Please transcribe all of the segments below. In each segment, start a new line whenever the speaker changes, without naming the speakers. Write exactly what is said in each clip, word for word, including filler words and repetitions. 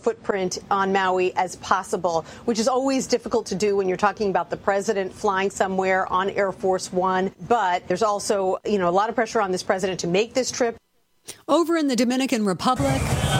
footprint on Maui as possible, which is always difficult to do when you're talking about the president flying somewhere on Air Force One. But there's also, you know, a lot of pressure on this president to make this trip.
Over in the Dominican Republic,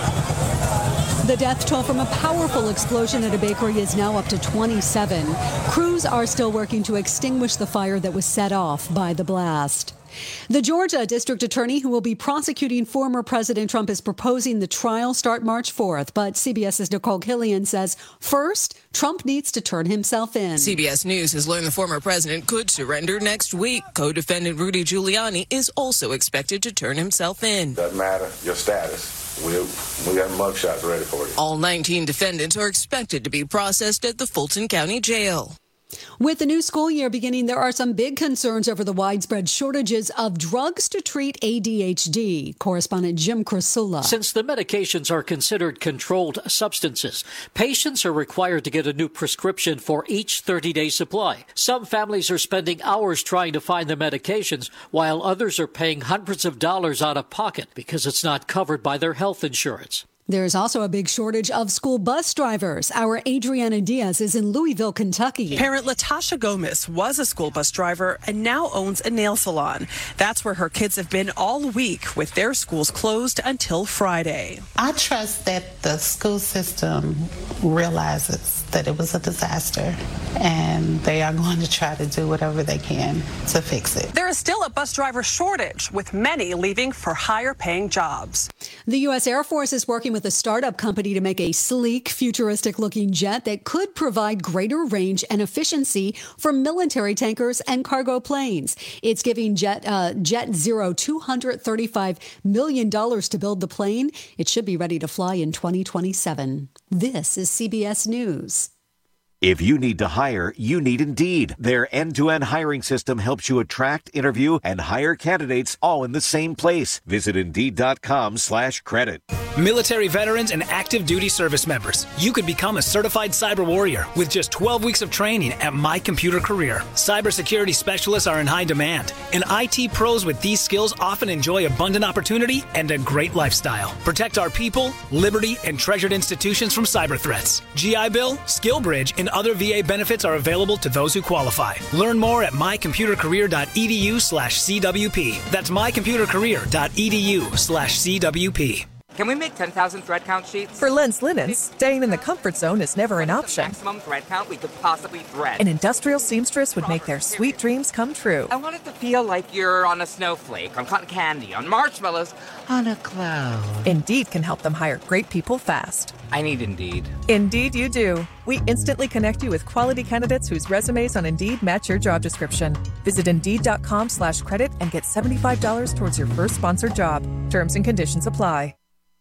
the death toll from a powerful explosion at a bakery is now up to twenty-seven. Crews are still working to extinguish the fire that was set off by the blast. The Georgia district attorney who will be prosecuting former President Trump is proposing the trial start March fourth. But CBS's Nicole Killian says, first, Trump needs to turn himself in.
C B S News has learned the former president could surrender next week. Co-defendant Rudy Giuliani is also expected to turn himself in.
Doesn't matter your status. We we got mugshots ready for you.
All nineteen defendants are expected to be processed at the Fulton County Jail.
With the new school year beginning, there are some big concerns over the widespread shortages of drugs to treat A D H D. Correspondent Jim Krasula.
Since the medications are considered controlled substances, patients are required to get a new prescription for each thirty-day supply. Some families are spending hours trying to find the medications, while others are paying hundreds of dollars out of pocket because it's not covered by their health insurance.
There's also a big shortage of school bus drivers. Our Adriana Diaz is in Louisville, Kentucky.
Parent Latasha Gomez was a school bus driver and now owns a nail salon. That's where her kids have been all week with their schools closed until Friday.
I trust that the school system realizes that it was a disaster and they are going to try to do whatever they can to fix it.
There is still a bus driver shortage, with many leaving for higher paying jobs.
The U S Air Force is working with a startup company to make a sleek, futuristic-looking jet that could provide greater range and efficiency for military tankers and cargo planes. It's giving Jet uh, Jet Zero two hundred thirty-five million dollars to build the plane. It should be ready to fly in twenty twenty-seven. This is C B S News.
If you need to hire, you need Indeed. Their end-to-end hiring system helps you attract, interview, and hire candidates all in the same place. Visit Indeed.com slash credit.
Military veterans and active duty service members, you could become a certified cyber warrior with just twelve weeks of training at My Computer Career. Cybersecurity specialists are in high demand, and I T pros with these skills often enjoy abundant opportunity and a great lifestyle. Protect our people, liberty, and treasured institutions from cyber threats. G I Bill, SkillBridge, and other V A benefits are available to those who qualify. Learn more at mycomputercareer.edu slash CWP. That's mycomputercareer.edu slash CWP.
Can we make ten thousand thread count sheets?
For Lens Linens, staying in the comfort zone is never an option.
Maximum thread count we could possibly thread.
An industrial seamstress would make their sweet dreams come true.
I want it to feel like you're on a snowflake, on cotton candy, on marshmallows, on a cloud.
Indeed can help them hire great people fast.
I need Indeed.
Indeed you do. We instantly connect you with quality candidates whose resumes on Indeed match your job description. Visit Indeed.com slash credit and get seventy-five dollars towards your first sponsored job. Terms and conditions apply.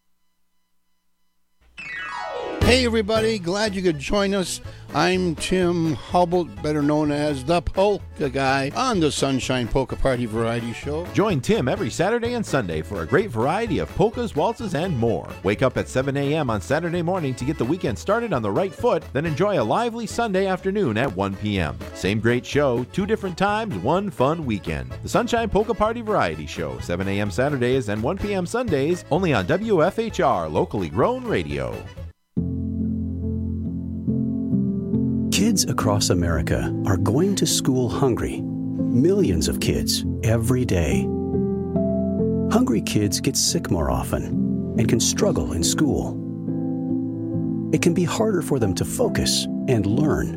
Hey everybody, glad you could join us. I'm Tim Hubble, better known as the Polka Guy, on the Sunshine Polka Party Variety Show.
Join Tim every Saturday and Sunday for a great variety of polkas, waltzes, and more. Wake up at seven a.m. on Saturday morning to get the weekend started on the right foot, then enjoy a lively Sunday afternoon at one p.m. Same great show, two different times, one fun weekend. The Sunshine Polka Party Variety Show, seven a.m. Saturdays and one p.m. Sundays, only on W F H R, locally grown radio.
Kids across America are going to school hungry. Millions of kids every day. Hungry kids get sick more often and can struggle in school. It can be harder for them to focus and learn.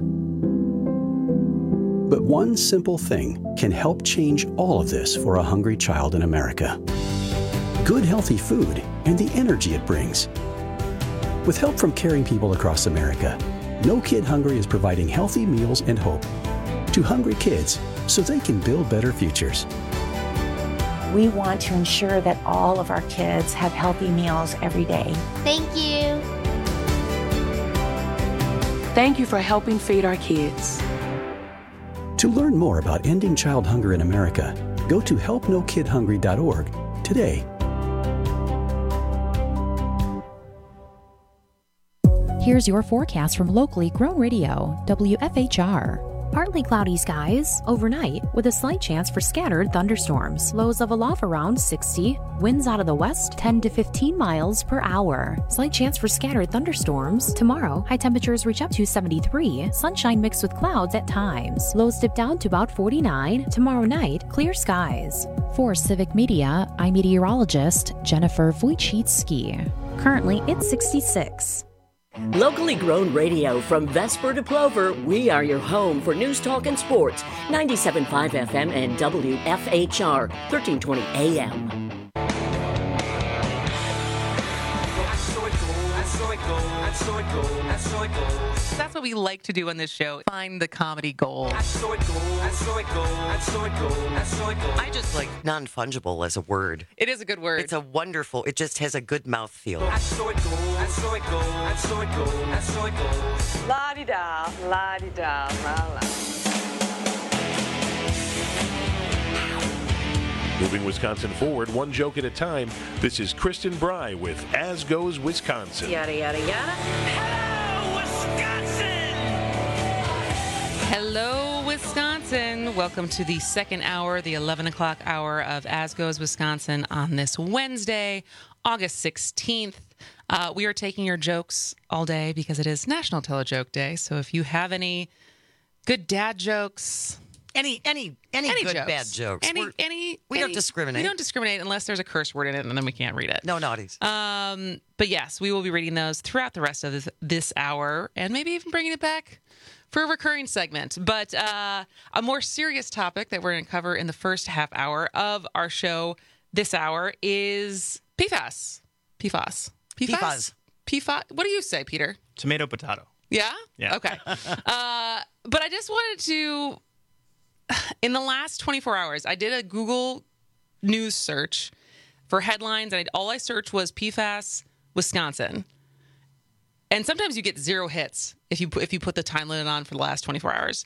But one simple thing can help change all of this for a hungry child in America. Good, healthy food and the energy it brings. With help from caring people across America, No Kid Hungry is providing healthy meals and hope to hungry kids so they can build better futures.
We want to ensure that all of our kids have healthy meals every day.
Thank you.
Thank you for helping feed our kids.
To learn more about ending child hunger in America, go to help no kid hungry dot org today.
Here's your forecast from locally grown radio, W F H R.
Partly cloudy skies overnight with a slight chance for scattered thunderstorms. Lows level off around sixty. Winds out of the west ten to fifteen miles per hour. Slight chance for scattered thunderstorms. Tomorrow, high temperatures reach up to seventy-three. Sunshine mixed with clouds at times. Lows dip down to about forty-nine. Tomorrow night, clear skies. For Civic Media, I'm meteorologist Jennifer Wojcicki. Currently, it's sixty-six.
Locally grown radio from Vesper to Plover, we are your home for news, talk, and sports. ninety-seven point five F M and W F H R, thirteen twenty A M.
That's what we like to do on this show. Find the comedy gold.
I just like non-fungible as a word.
It is a good word.
It's a wonderful, it just has a good mouthfeel.
La-di-da, la-di-da, la-la.
Moving Wisconsin forward, one joke at a time. This is Kristen Bry with As Goes Wisconsin.
Yada, yada, yada.
Hello, Wisconsin! Hello, Wisconsin. Welcome to the second hour, the eleven o'clock hour of As Goes Wisconsin on this Wednesday, August sixteenth. Uh, we are taking your jokes all day because it is National Tell a Joke Day. So if you have any good dad jokes...
Any any any,
any
good
jokes.
bad jokes.
Any
We're,
any
we
any,
don't discriminate.
We don't discriminate unless there's a curse word in it, and then we can't read it.
No naughties.
Um, but yes, we will be reading those throughout the rest of this, this hour, and maybe even bringing it back for a recurring segment. But uh, a more serious topic that we're going to cover in the first half hour of our show this hour is P FAS. P FAS. P FAS. P FAS. What do you say, Peter?
Tomato, potato.
Yeah?
Yeah.
Okay. uh, but I just wanted to... In the last twenty-four hours, I did a Google News search for headlines, and I, all I searched was P FAS, Wisconsin. And sometimes you get zero hits if you if you put the time limit on for the last twenty-four hours.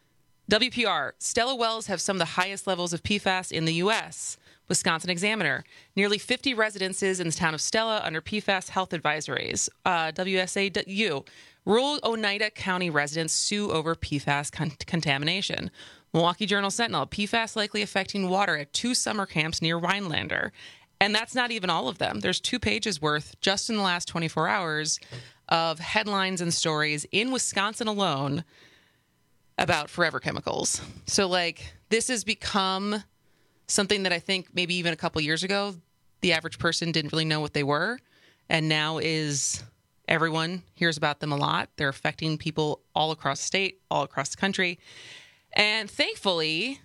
W P R, Stella wells have some of the highest levels of P FAS in the U S. Wisconsin Examiner, nearly fifty residences in the town of Stella under P FAS health advisories. Uh, W S A U, rural Oneida County residents sue over P FAS con- contamination. Milwaukee Journal Sentinel, P FAS likely affecting water at two summer camps near Rhinelander. And that's not even all of them. There's two pages worth just in the last twenty-four hours of headlines and stories in Wisconsin alone about forever chemicals. So, like, this has become something that I think maybe even a couple years ago, the average person didn't really know what they were. And now is everyone hears about them a lot. They're affecting people all across the state, all across the country. And thankfully,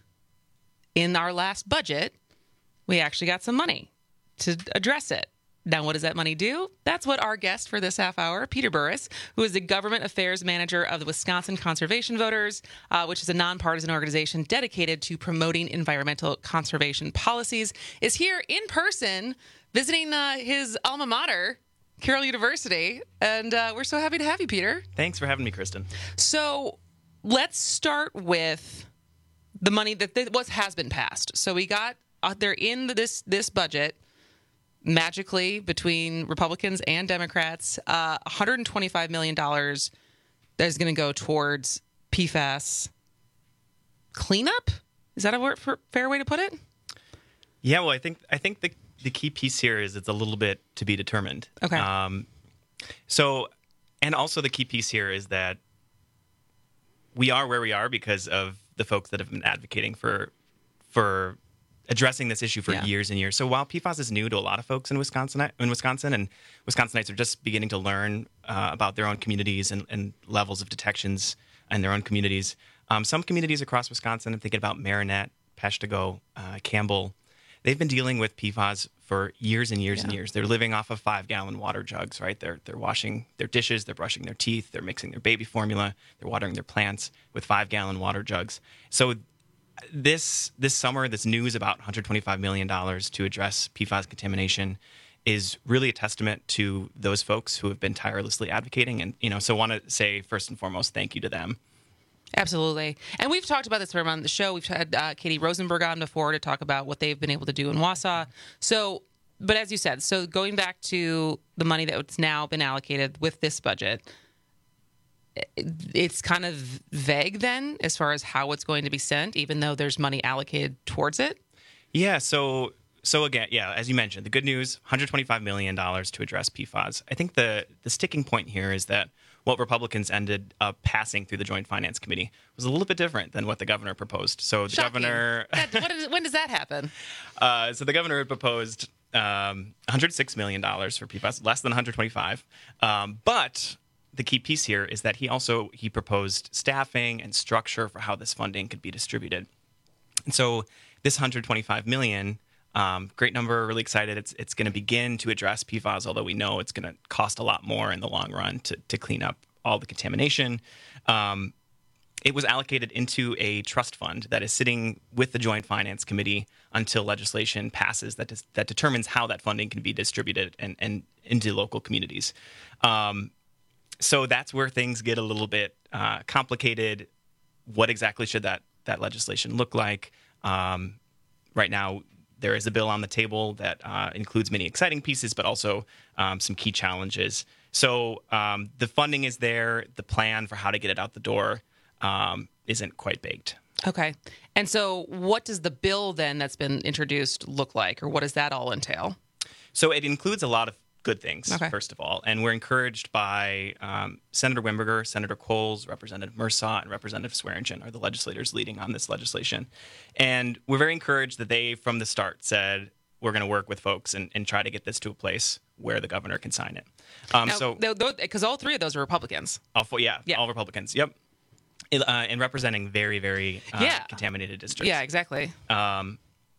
in our last budget, we actually got some money to address it. Now, what does that money do? That's what our guest for this half hour, Peter Burris, who is the Government Affairs Manager of the Wisconsin Conservation Voters, uh, which is a nonpartisan organization dedicated to promoting environmental conservation policies, is here in person visiting uh, his alma mater, Carroll University. And uh, we're so happy to have you, Peter.
Thanks for having me, Kristen.
So... let's start with the money that th- what has been passed. So we got uh, they're in this this budget magically between Republicans and Democrats, uh, one hundred twenty-five million dollars that is going to go towards P FAS cleanup. Is that a word for, fair way to put it?
Yeah, well, I think I think the the key piece here is it's a little bit to be determined.
Okay.
Um, so, and also the key piece here is that we are where we are because of the folks that have been advocating for for addressing this issue for yeah. years and years. So while P FAS is new to a lot of folks in Wisconsin, in Wisconsin, and Wisconsinites are just beginning to learn uh, about their own communities and, and levels of detections in their own communities, um, some communities across Wisconsin, I'm thinking about Marinette, Peshtigo, uh, Campbell, they've been dealing with P FAS for years and years yeah. and years. They're living off of five-gallon water jugs, right? They're they're washing their dishes, they're brushing their teeth, they're mixing their baby formula, they're watering their plants with five-gallon water jugs. So this this summer, this news about one hundred twenty-five million dollars to address P FAS contamination is really a testament to those folks who have been tirelessly advocating. And, you know, so I want to say, first and foremost, thank you to them.
Absolutely. And we've talked about this on the show. We've had uh, Katie Rosenberg on before to talk about what they've been able to do in Wausau. So, but as you said, so going back to the money that's now been allocated with this budget, it's kind of vague then as far as how it's going to be sent, even though there's money allocated towards it.
Yeah. So, so again, yeah, as you mentioned, the good news, one hundred twenty-five million dollars to address P FAS. I think the, the sticking point here is that what Republicans ended up passing through the Joint Finance Committee was a little bit different than what the governor proposed. So the
Shocking.
governor...
that, what is, when does that happen?
Uh, so the governor had proposed um, one hundred six million dollars for P FAS, less than one hundred twenty-five. Um, but the key piece here is that he also he proposed staffing and structure for how this funding could be distributed. And so this one hundred twenty-five million dollars, um, great number, really excited. It's it's going to begin to address P FAS, although we know it's going to cost a lot more in the long run to, to clean up all the contamination. Um, it was allocated into a trust fund that is sitting with the Joint Finance Committee until legislation passes that dis- that determines how that funding can be distributed and, and into local communities. Um, so that's where things get a little bit uh, complicated. What exactly should that, that legislation look like? Um, right now, there is a bill on the table that uh, includes many exciting pieces, but also um, some key challenges. So um, the funding is there. The plan for how to get it out the door um, isn't quite baked.
Okay. And so what does the bill then that's been introduced look like, or what does that all entail?
So it includes a lot of good things,
Okay.
first of all. And we're encouraged by um, Senator Wimberger, Senator Coles, Representative Mursaw, and Representative Swearingen are the legislators leading on this legislation. And we're very encouraged that they, from the start, said, we're going to work with folks and, and try to get this to a place where the governor can sign it. Um,
Now,
so,
because all three of those are Republicans.
all four, yeah, all Republicans, yep. Uh, and representing very, very uh,
Yeah.
contaminated districts.
Yeah, exactly.
Um,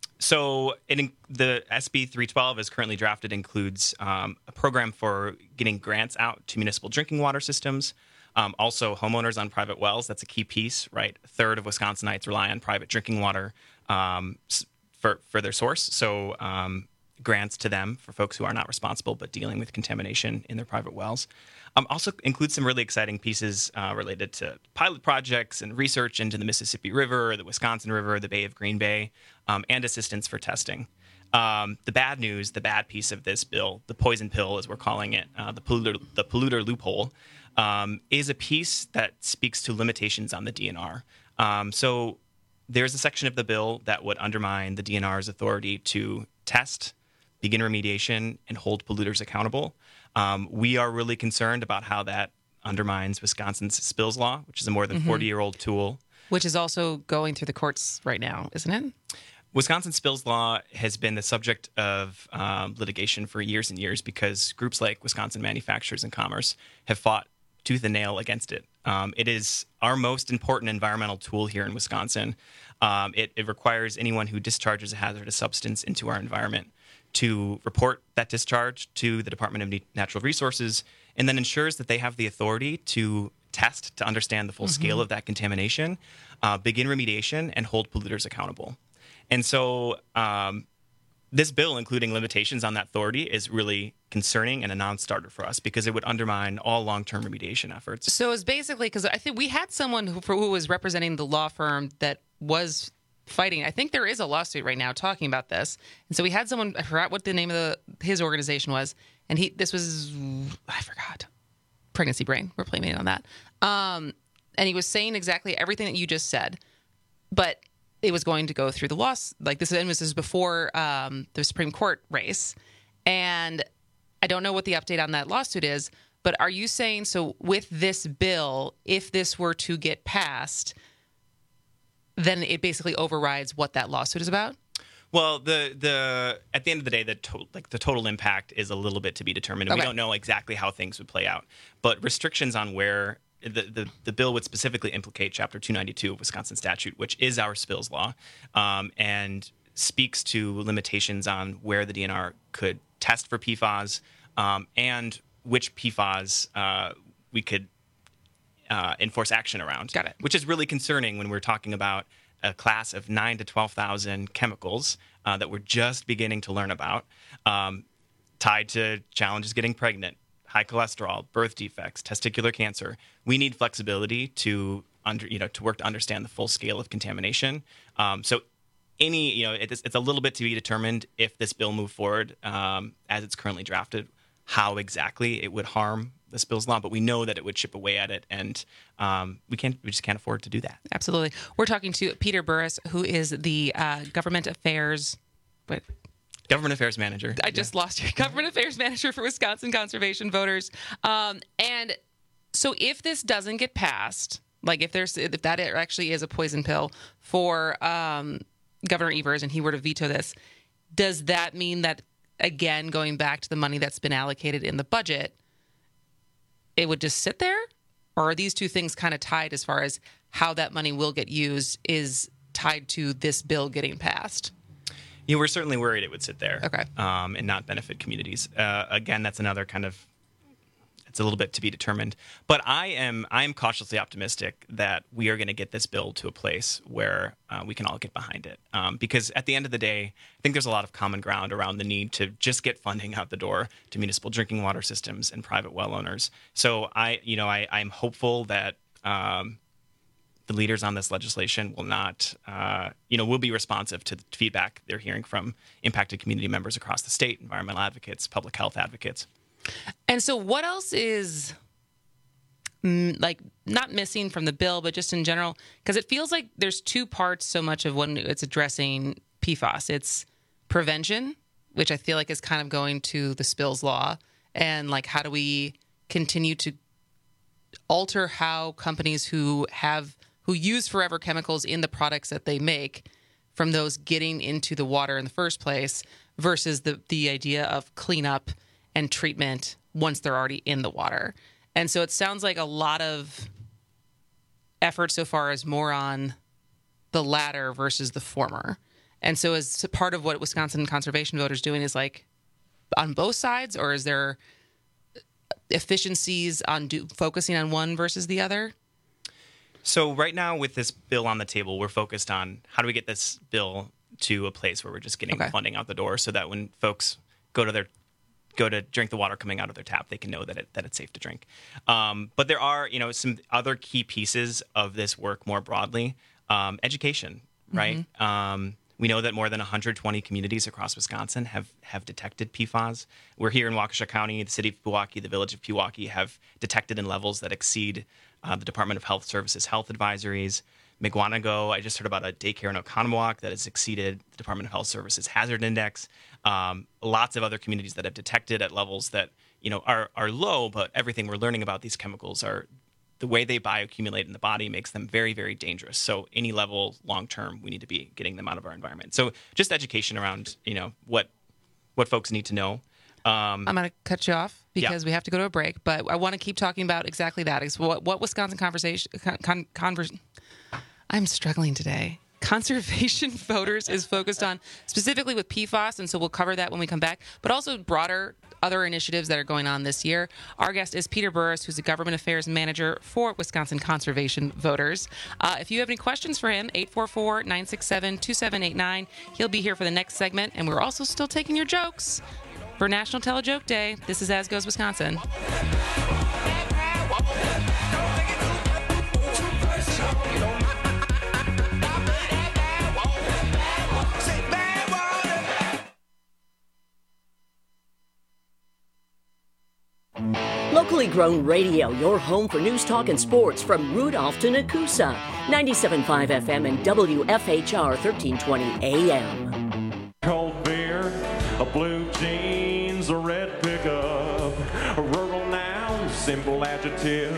so it, in- the S B three twelve as currently drafted includes um, a program for getting grants out to municipal drinking water systems. Um, also, homeowners on private wells. That's a key piece, right? A third of Wisconsinites rely on private drinking water um, s- for, for their source. So um, grants to them for folks who are not responsible but dealing with contamination in their private wells. Um, also includes some really exciting pieces uh, related to pilot projects and research into the Mississippi River, the Wisconsin River, the Bay of Green Bay, um, and assistance for testing. Um, the bad news, the bad piece of this bill, the poison pill, as we're calling it, uh, the polluter, the polluter loophole, um, is a piece that speaks to limitations on the D N R. Um, so there's a section of the bill that would undermine the D N R's authority to test, begin remediation, and hold polluters accountable. Um, we are really concerned about how that undermines Wisconsin's spills law, which is a more than
Mhm.
forty-year-old tool.
Which is also going through the courts right now, isn't it?
Wisconsin spills law has been the subject of um, litigation for years and years because groups like Wisconsin Manufacturers and Commerce have fought tooth and nail against it. Um, it is our most important environmental tool here in Wisconsin. Um, it, it requires anyone who discharges a hazardous substance into our environment to report that discharge to the Department of Natural Resources, and then ensures that they have the authority to test to understand the full
Mhm.
scale of that contamination, uh, begin remediation, and hold polluters accountable. And so um, this bill, including limitations on that authority, is really concerning and a non-starter for us because it would undermine all long-term remediation efforts.
So it's basically because I think we had someone who, who was representing the law firm that was fighting. I think there is a lawsuit right now talking about this, and so we had someone. I forgot what the name of the his organization was, and he this was I forgot. Pregnancy brain. We're blaming it on that. Um, and he was saying exactly everything that you just said, but it was going to go through the law. Like this, and this is before um, the Supreme Court race, and I don't know what the update on that lawsuit is. But are you saying so with this bill, if this were to get passed, then it basically overrides what that lawsuit is about?
Well, the the at the end of the day, the to, like the total impact is a little bit to be determined. And
Okay.
We don't know exactly how things would play out, but restrictions on where the, the the bill would specifically implicate Chapter two ninety-two of Wisconsin statute, which is our spills law, um, and speaks to limitations on where the D N R could test for P FAS um, and which P FAS uh, we could uh, enforce action around.
Got it.
Which is really concerning when we're talking about a class of nine to twelve thousand chemicals uh, that we're just beginning to learn about, um, tied to challenges getting pregnant, high cholesterol, birth defects, testicular cancer. We need flexibility to under, you know, to work to understand the full scale of contamination. Um, so, any, you know, it's, it's a little bit to be determined if this bill moved forward um, as it's currently drafted, how exactly it would harm the spills law, but we know that it would chip away at it, and um, we can't we just can't afford to do that.
Absolutely. We're talking to Peter Burris, who is the uh, government affairs. What?
Government Affairs Manager.
I just yeah. lost your Government Affairs Manager for Wisconsin Conservation Voters. Um, and so if this doesn't get passed, like if there's if that actually is a poison pill for um, Governor Evers and he were to veto this, does that mean that, again, going back to the money that's been allocated in the budget, it would just sit there? Or are these two things kind of tied as far as how that money will get used is tied to this bill getting passed?
Yeah, we're certainly worried it would sit there
okay.
um, and not benefit communities. Uh, again, that's another kind of, it's a little bit to be determined. But I am I am cautiously optimistic that we are going to get this bill to a place where uh, we can all get behind it. Um, because at the end of the day, I think there's a lot of common ground around the need to just get funding out the door to municipal drinking water systems and private well owners. So I, you know, I, I'm hopeful that um, the leaders on this legislation will not, uh, you know, will be responsive to the feedback they're hearing from impacted community members across the state, environmental advocates, public health advocates.
And so what else is, mm, like, not missing from the bill, but just in general? Because it feels like there's two parts so much of when it's addressing P FAS. It's prevention, which I feel like is kind of going to the spills law, and, like, how do we continue to alter how companies who have who use forever chemicals in the products that they make from those getting into the water in the first place versus the, the idea of cleanup and treatment once they're already in the water. And so it sounds like a lot of effort so far is more on the latter versus the former. And so is part of what Wisconsin Conservation Voters doing is like on both sides, or is there efficiencies on do, focusing on one versus the other?
So right now with this bill on the table, we're focused on how do we get this bill to a place where we're just getting okay. funding out the door so that when folks go to their go to drink the water coming out of their tap, they can know that it that it's safe to drink. Um, but there are, you know, some other key pieces of this work more broadly. Um, education, right? Mm-hmm. Um, we know that more than one hundred twenty communities across Wisconsin have, have detected P FAS. We're here in Waukesha County, the city of Pewaukee, the village of Pewaukee have detected in levels that exceed uh, the Department of Health Services health advisories. Mukwonago, I just heard about a daycare in Oconomowoc that has exceeded the Department of Health Services hazard index. Um, lots of other communities that have detected at levels that, you know, are are low, but everything we're learning about these chemicals are the way they bioaccumulate in the body makes them very, very dangerous. So any level long term, we need to be getting them out of our environment. So just education around, you know, what what folks need to know. Um,
I'm going to cut you off because
yeah.
we have to go to a break, but I want to keep talking about exactly that. Is what, what Wisconsin conversation con, con, converse, I'm struggling today. Conservation Voters is focused on specifically with P FAS, and so we'll cover that when we come back, but also broader other initiatives that are going on this year. Our guest is Peter Burris, who's the Government Affairs Manager for Wisconsin Conservation Voters. Uh, if you have any questions for him, eight four four, nine six seven, two seven eight nine. He'll be here for the next segment, and we're also still taking your jokes for National Tell a Joke Day. This is As Goes Wisconsin.
Locally grown radio, your home for news, talk, and sports from Rudolph to Nakusa. ninety-seven point five F M and W F H R thirteen twenty A M.
Cold beer, a blue jeans, a red pickup, a rural noun, simple adjective.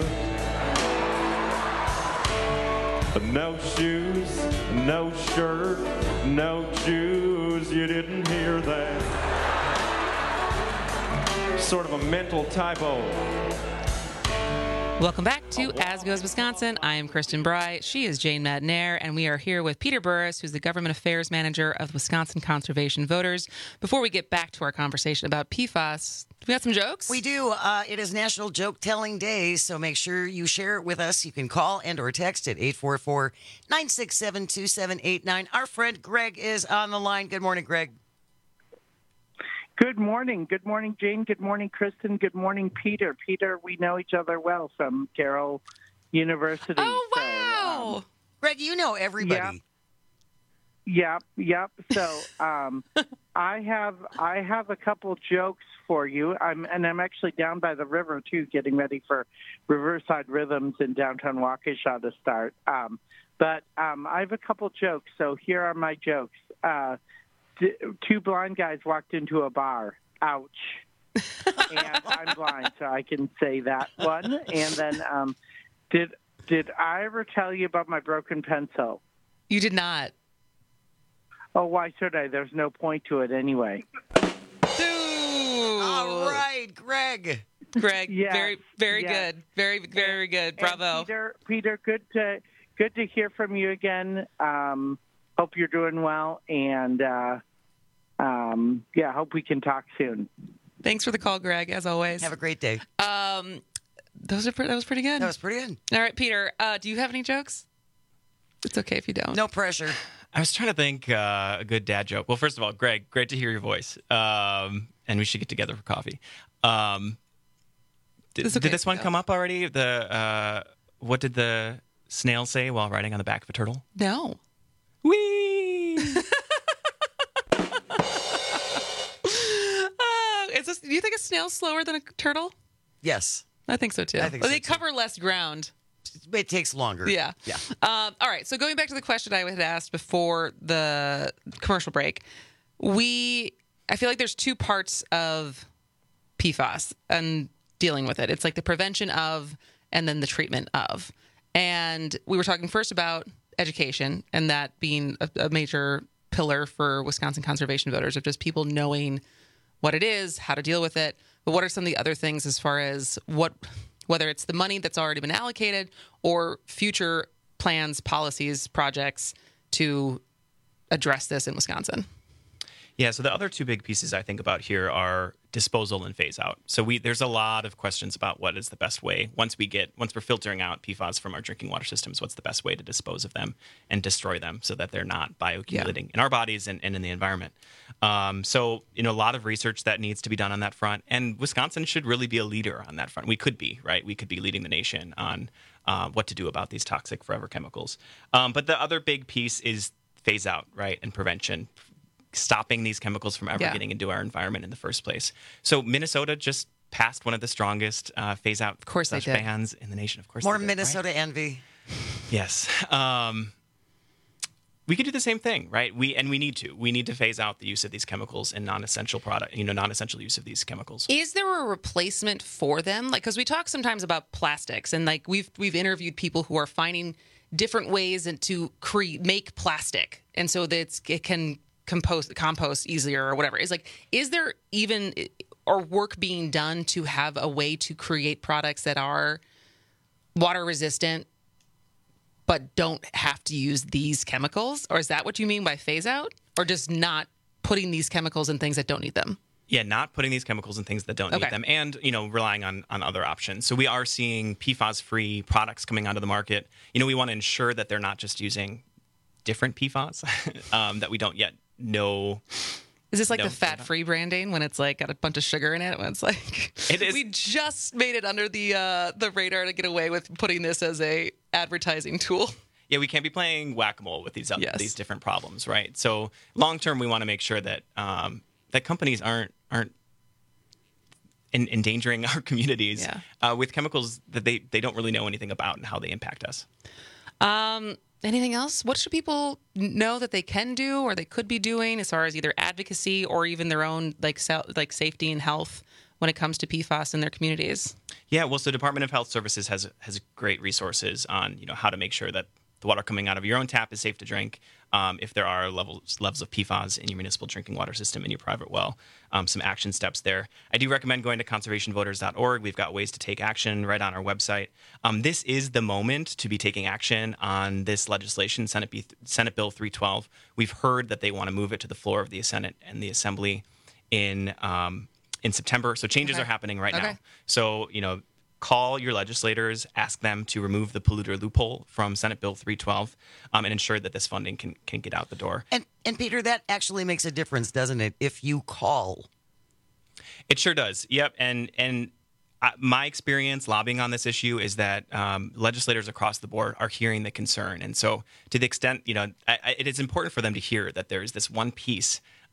No shoes, no shirt, no shoes, you didn't hear that. Sort of a mental typo.
Welcome back to As Goes Wisconsin. I am Kristen Bry. She is Jane Madnair, and we are here with Peter Burris, who's the Government Affairs Manager of Wisconsin Conservation Voters. Before we get back to our conversation about P FAS, do we have some jokes?
We do. Uh, it is National Joke Telling Day, so make sure you share it with us. You can call and or text at eight four four, nine six seven, two seven eight nine. Our friend Greg is on the line. Good morning, Greg.
Good morning. Good morning, Jane. Good morning, Kristen. Good morning, Peter. Peter, we know each other well from Carroll University.
Oh, wow.
So, um,
Greg, you know everybody.
Yep. Yep. yep. So um, I have I have a couple jokes for you. I'm and I'm actually down by the river too, getting ready for Riverside Rhythms in downtown Waukesha to start. Um, but um, I have a couple jokes. So here are my jokes. Uh, d- two blind guys walked into a bar. Ouch. And I'm blind, so I can say that one. And then, um, did did I ever tell you about my broken pencil?
You did not.
Oh, why should I? There's no point to it anyway.
All right, Greg.
Greg,
Yes,
very, very
yes.
good. Very, very good. Bravo.
And Peter, Peter, good to good to hear from you again. Um, hope you're doing well, and uh, um, yeah, hope we can talk soon.
Thanks for the call, Greg, as always.
Have a great day.
Um, those are pre- that was pretty good.
That was pretty good.
All right, Peter, uh, do you have any jokes? It's okay if you don't.
No pressure.
I was trying to think uh, a good dad joke. Well, first of all, Greg, great to hear your voice. Um, and we should get together for coffee. Um, did,
It's okay
did this
if you
one
don't.
come up already? The uh, what did the snail say while riding on the back of a turtle?
No.
Whee!
Uh, is this, do you think a snail's slower than a turtle?
Yes.
I think so too.
I think
well,
so,
they
too.
cover less ground.
It takes longer.
Yeah.
Yeah.
Um, all right. So going back to the question I had asked before the commercial break, we I feel like there's two parts of P FAS and dealing with it. It's like the prevention of and then the treatment of. And we were talking first about education and that being a, a major pillar for Wisconsin conservation voters of just people knowing what it is, how to deal with it. But what are some of the other things as far as what, whether it's the money that's already been allocated or future plans, policies, projects to address this in Wisconsin?
Yeah, so the other two big pieces I think about here are disposal and phase out. So we there's a lot of questions about what is the best way once we get once we're filtering out P FAS from our drinking water systems, what's the best way to dispose of them and destroy them so that they're not bioaccumulating
Yeah.
in our bodies and, and in the environment. Um, so you know a lot of research that needs to be done on that front, and Wisconsin should really be a leader on that front. We could be, right? We could be leading the nation on uh, what to do about these toxic forever chemicals. Um, but the other big piece is phase out, right, and prevention. Stopping these chemicals from ever
Yeah.
getting into our environment in the first place. So Minnesota just passed one of the strongest uh, phase out of
course they did.
bans in the nation. Of course,
More
they did,
Minnesota
right?
envy.
Yes. Um, we could do the same thing, right? We and we need to. We need to phase out the use of these chemicals and non-essential product, you know, non-essential use of these chemicals.
Is there a replacement for them? Like, because we talk sometimes about plastics, and like we've we've interviewed people who are finding different ways and to create make plastic, and so that it's, it can compost compost easier or whatever. Is like, is there even or work being done to have a way to create products that are water resistant but don't have to use these chemicals? Or is that what you mean by phase out, or just not putting these chemicals in things that don't need them?
Yeah, not putting these chemicals in things that don't
Okay.
need them, and you know, relying on on other options. So we are seeing P FAS-free products coming onto the market. You know, we want to ensure that they're not just using different P FAS um, that we don't yet know.
Is this like
know
the fat-free branding when it's like got a bunch of sugar in it? When it's like
It is-
we just made it under the uh, the radar to get away with putting this as a advertising tool.
Yeah, we can't be playing whack-a-mole with these other,
Yes.
these different problems, right? So long term, we want to make sure that um, that companies aren't aren't in, endangering our communities
Yeah.
uh, with chemicals that they they don't really know anything about and how they impact us.
Um, anything else? What should people know that they can do or they could be doing as far as either advocacy or even their own like sa- like safety and health when it comes to P FAS in their communities?
Yeah, well, so Department of Health Services has has great resources on you know how to make sure that the water coming out of your own tap is safe to drink. Um, if there are levels levels of P FAS in your municipal drinking water system in your private well, um, some action steps there. I do recommend going to conservation voters dot org. We've got ways to take action right on our website. Um, this is the moment to be taking action on this legislation, Senate, B- Senate Bill three twelve. We've heard that they want to move it to the floor of the Senate and the Assembly in um, in September. So changes
Okay.
are happening right
Okay.
now. So, you know, call your legislators, ask them to remove the polluter loophole from Senate Bill three twelve um, and ensure that this funding can, can get out the door.
And and Peter, that actually makes a difference, doesn't it? If you call.
It sure does. Yep. And and uh, my experience lobbying on this issue is that um, legislators across the board are hearing the concern. And so to the extent, you know, I, I, it is important for them to hear that there is this one piece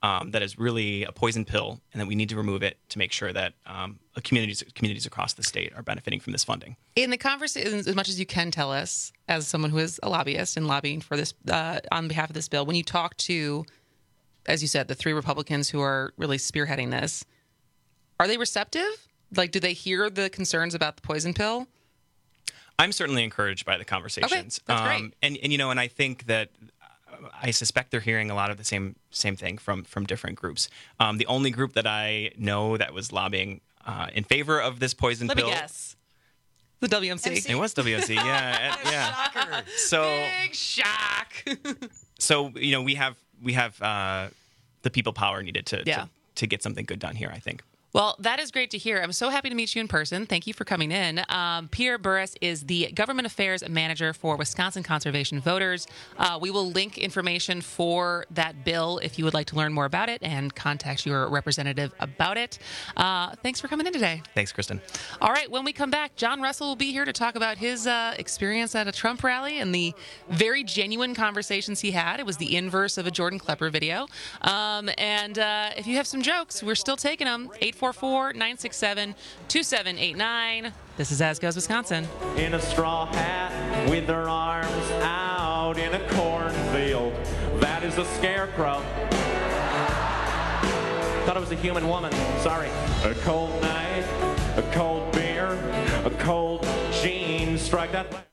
um, that is really a poison pill, and that we need to remove it to make sure that um, communities communities across the state are benefiting from this funding.
In the conversation, as much as you can tell us, as someone who is a lobbyist and lobbying for this uh, on behalf of this bill, when you talk to, as you said, the three Republicans who are really spearheading this, are they receptive? Like, do they hear the concerns about the poison pill?
I'm certainly encouraged by the conversations.
Okay, that's great.
Um, and, and, you know, and I think that I suspect they're hearing a lot of the same same thing from from different groups. Um, the only group that I know that was lobbying uh, in favor of this poison
Let
pill.
me guess. The W M C.
M C. It was W M C, yeah. yeah.
Shocker.
So,
Big shock.
so, you know, we have, we have uh, the people power needed to,
Yeah.
to, to get something good done here, I think.
Well, that is great to hear. I'm so happy to meet you in person. Thank you for coming in. Um, Pierre Burris is the Government Affairs Manager for Wisconsin Conservation Voters. Uh, we will link information for that bill if you would like to learn more about it and contact your representative about it. Uh, thanks for coming in today.
Thanks, Kristen.
All right, when we come back, John Russell will be here to talk about his uh, experience at a Trump rally and the very genuine conversations he had. It was the inverse of a Jordan Klepper video. Um, and uh, if you have some jokes, we're still taking them. eight four four, nine six seven, two seven eight nine. This is As Goes Wisconsin.
In a straw hat with their arms out in a cornfield. That is a scarecrow. Thought it was a human woman. Sorry. A cold night, a cold beer, a cold jeans. Strike that.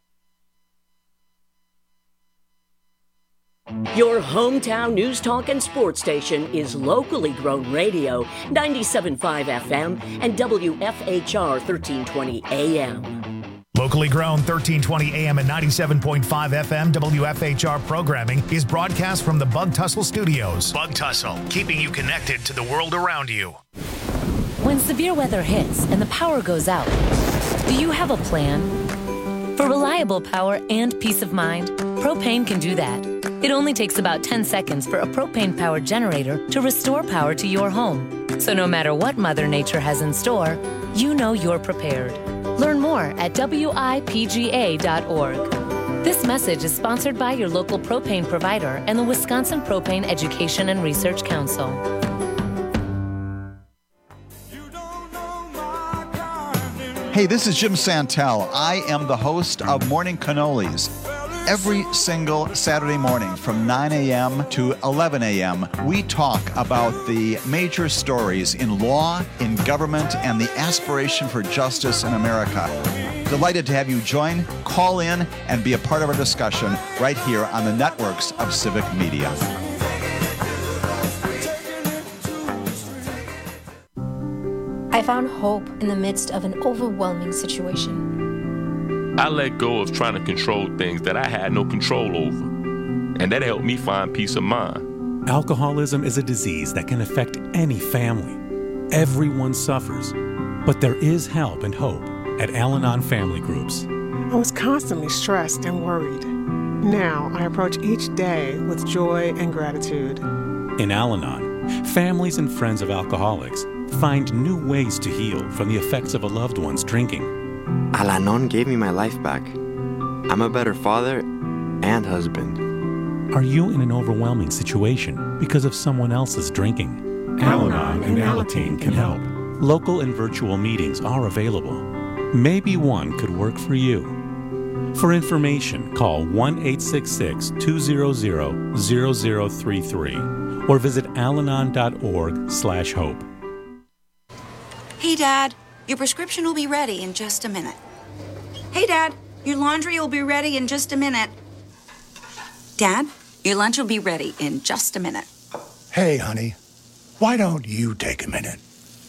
Your hometown news talk and sports station is locally grown radio, ninety-seven point five F M and W F H R thirteen twenty A M.
Locally grown thirteen twenty A M and ninety-seven point five F M W F H R programming is broadcast from the Bug Tussle Studios. Bug Tussle, keeping you connected to the world around you.
When severe weather hits and the power goes out, do you have a plan? For reliable power and peace of mind, Propane can do that. It only takes about ten seconds for a propane-powered generator to restore power to your home. So no matter what Mother Nature has in store, you know you're prepared. Learn more at W I P G A dot org. This message is sponsored by your local propane provider and the Wisconsin Propane Education and Research Council.
Hey, this is Jim Santel. I am the host of Morning Cannolis. Every single Saturday morning from nine a.m. to eleven a.m., we talk about the major stories in law, in government, and the aspiration for justice in America. Delighted to have you join, call in, and be a part of our discussion right here on the networks of Civic Media.
I found hope in the midst of an overwhelming situation.
I let go of trying to control things that I had no control over, and that helped me find peace of mind.
Alcoholism is a disease that can affect any family. Everyone suffers, but there is help and hope at Al-Anon Family Groups.
I was constantly stressed and worried. Now I approach each day with joy and gratitude.
In Al-Anon, families and friends of alcoholics find new ways to heal from the effects of a loved one's drinking.
Al-Anon gave me my life back. I'm a better father and husband.
Are you in an overwhelming situation because of someone else's drinking? Al-Anon and Alateen can help. Local and virtual meetings are available. Maybe one could work for you. For information, call one eight six six, two zero zero, zero zero three three or visit alanon dot org slash hope.
Hey, Dad, your prescription will be ready in just a minute. Hey, Dad, your laundry will be ready in just a minute. Dad, your lunch will be ready in just a minute.
Hey, honey, why don't you take a minute?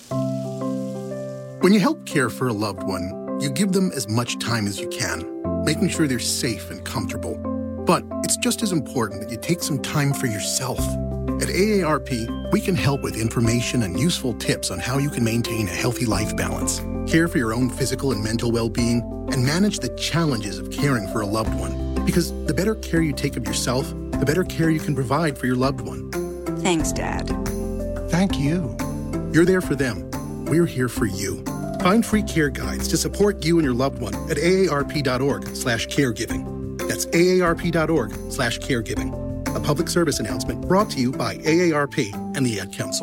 When you help care for a loved one, you give them as much time as you can, making sure they're safe and comfortable. But it's just as important that you take some time for yourself. At A A R P, we can help with information and useful tips on how you can maintain a healthy life balance, care for your own physical and mental well-being, and manage the challenges of caring for a loved one. Because the better care you take of yourself, the better care you can provide for your loved one.
Thanks, Dad.
Thank you.
You're there for them. We're here for you. Find free care guides to support you and your loved one at A A R P dot org slash caregiving. That's A A R P dot org slash caregiving. A public service announcement brought to you by A A R P and the Ad Council.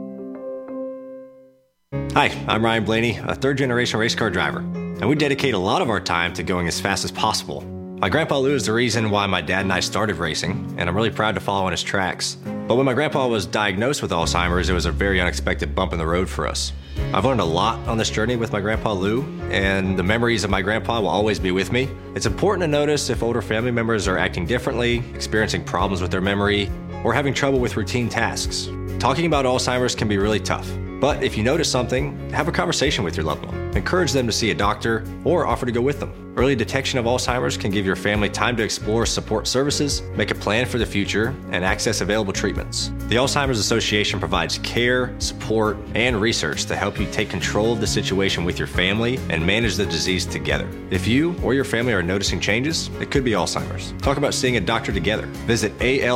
Hi, I'm Ryan Blaney, a third-generation race car driver, and we dedicate a lot of our time to going as fast as possible. My grandpa Lou is the reason why my dad and I started racing, and I'm really proud to follow in his tracks. But when my grandpa was diagnosed with Alzheimer's, it was a very unexpected bump in the road for us. I've learned a lot on this journey with my grandpa Lou, and the memories of my grandpa will always be with me. It's important to notice if older family members are acting differently, experiencing problems with their memory, or having trouble with routine tasks. Talking about Alzheimer's can be really tough. But if you notice something, have a conversation with your loved one. Encourage them to see a doctor or offer to go with them. Early detection of Alzheimer's can give your family time to explore support services, make a plan for the future, and access available treatments. The Alzheimer's Association provides care, support, and research to help you take control of the situation with your family and manage the disease together. If you or your family are noticing changes, it could be Alzheimer's. Talk about seeing a doctor together. Visit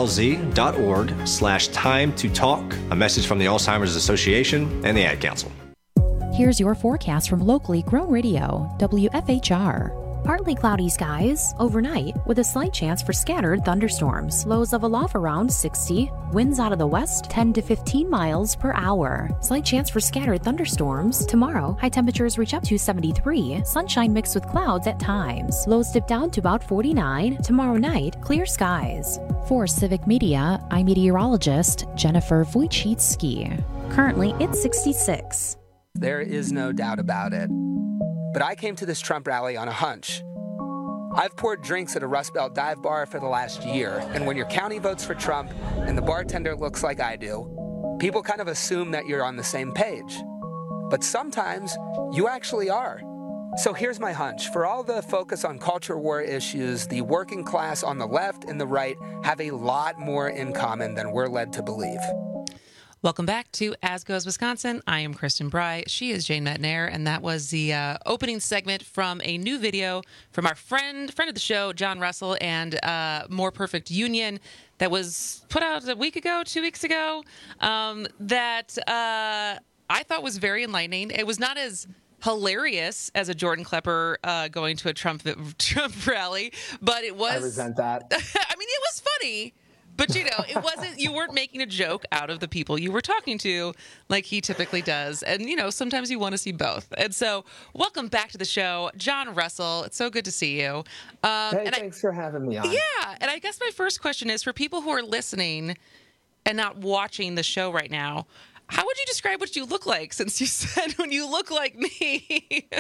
alz.org slash time to talk. A message from the Alzheimer's Association and the Ad Council.
Here's your forecast from locally grown radio, W F H R.
Partly cloudy skies overnight with a slight chance for scattered thunderstorms. Lows of aloft around sixty. Winds out of the west ten to fifteen miles per hour. Slight chance for scattered thunderstorms. Tomorrow, high temperatures reach up to seventy-three. Sunshine mixed with clouds at times. Lows dip down to about forty-nine. Tomorrow night, clear skies.
For Civic Media, I'm meteorologist Jennifer Wojcicki. Currently, it's sixty-six.
There is no doubt about it. But I came to this Trump rally on a hunch. I've poured drinks at a Rust Belt dive bar for the last year, and when your county votes for Trump and the bartender looks like I do, people kind of assume that you're on the same page. But sometimes you actually are. So here's my hunch. For all the focus on culture war issues, the working class on the left and the right have a lot more in common than we're led to believe.
Welcome back to As Goes Wisconsin. I am Kristen Bry. She is Jane Metnair, and that was the uh, opening segment from a new video from our friend, friend of the show, John Russell, and uh, More Perfect Union that was put out a week ago, two weeks ago, um, that uh, I thought was very enlightening. It was not as hilarious as a Jordan Klepper uh, going to a Trump Trump rally, but it was.
I resent that.
I mean, it was funny. But, you know, it wasn't, you weren't making a joke out of the people you were talking to like he typically does. And, you know, sometimes you want to see both. And so welcome back to the show, John Russell. It's so good to see you. Um,
hey,
and
thanks
I,
for having me on.
Yeah. And I guess my first question is for people who are listening and not watching the show right now, how would you describe what you look like, since you said when you look like me?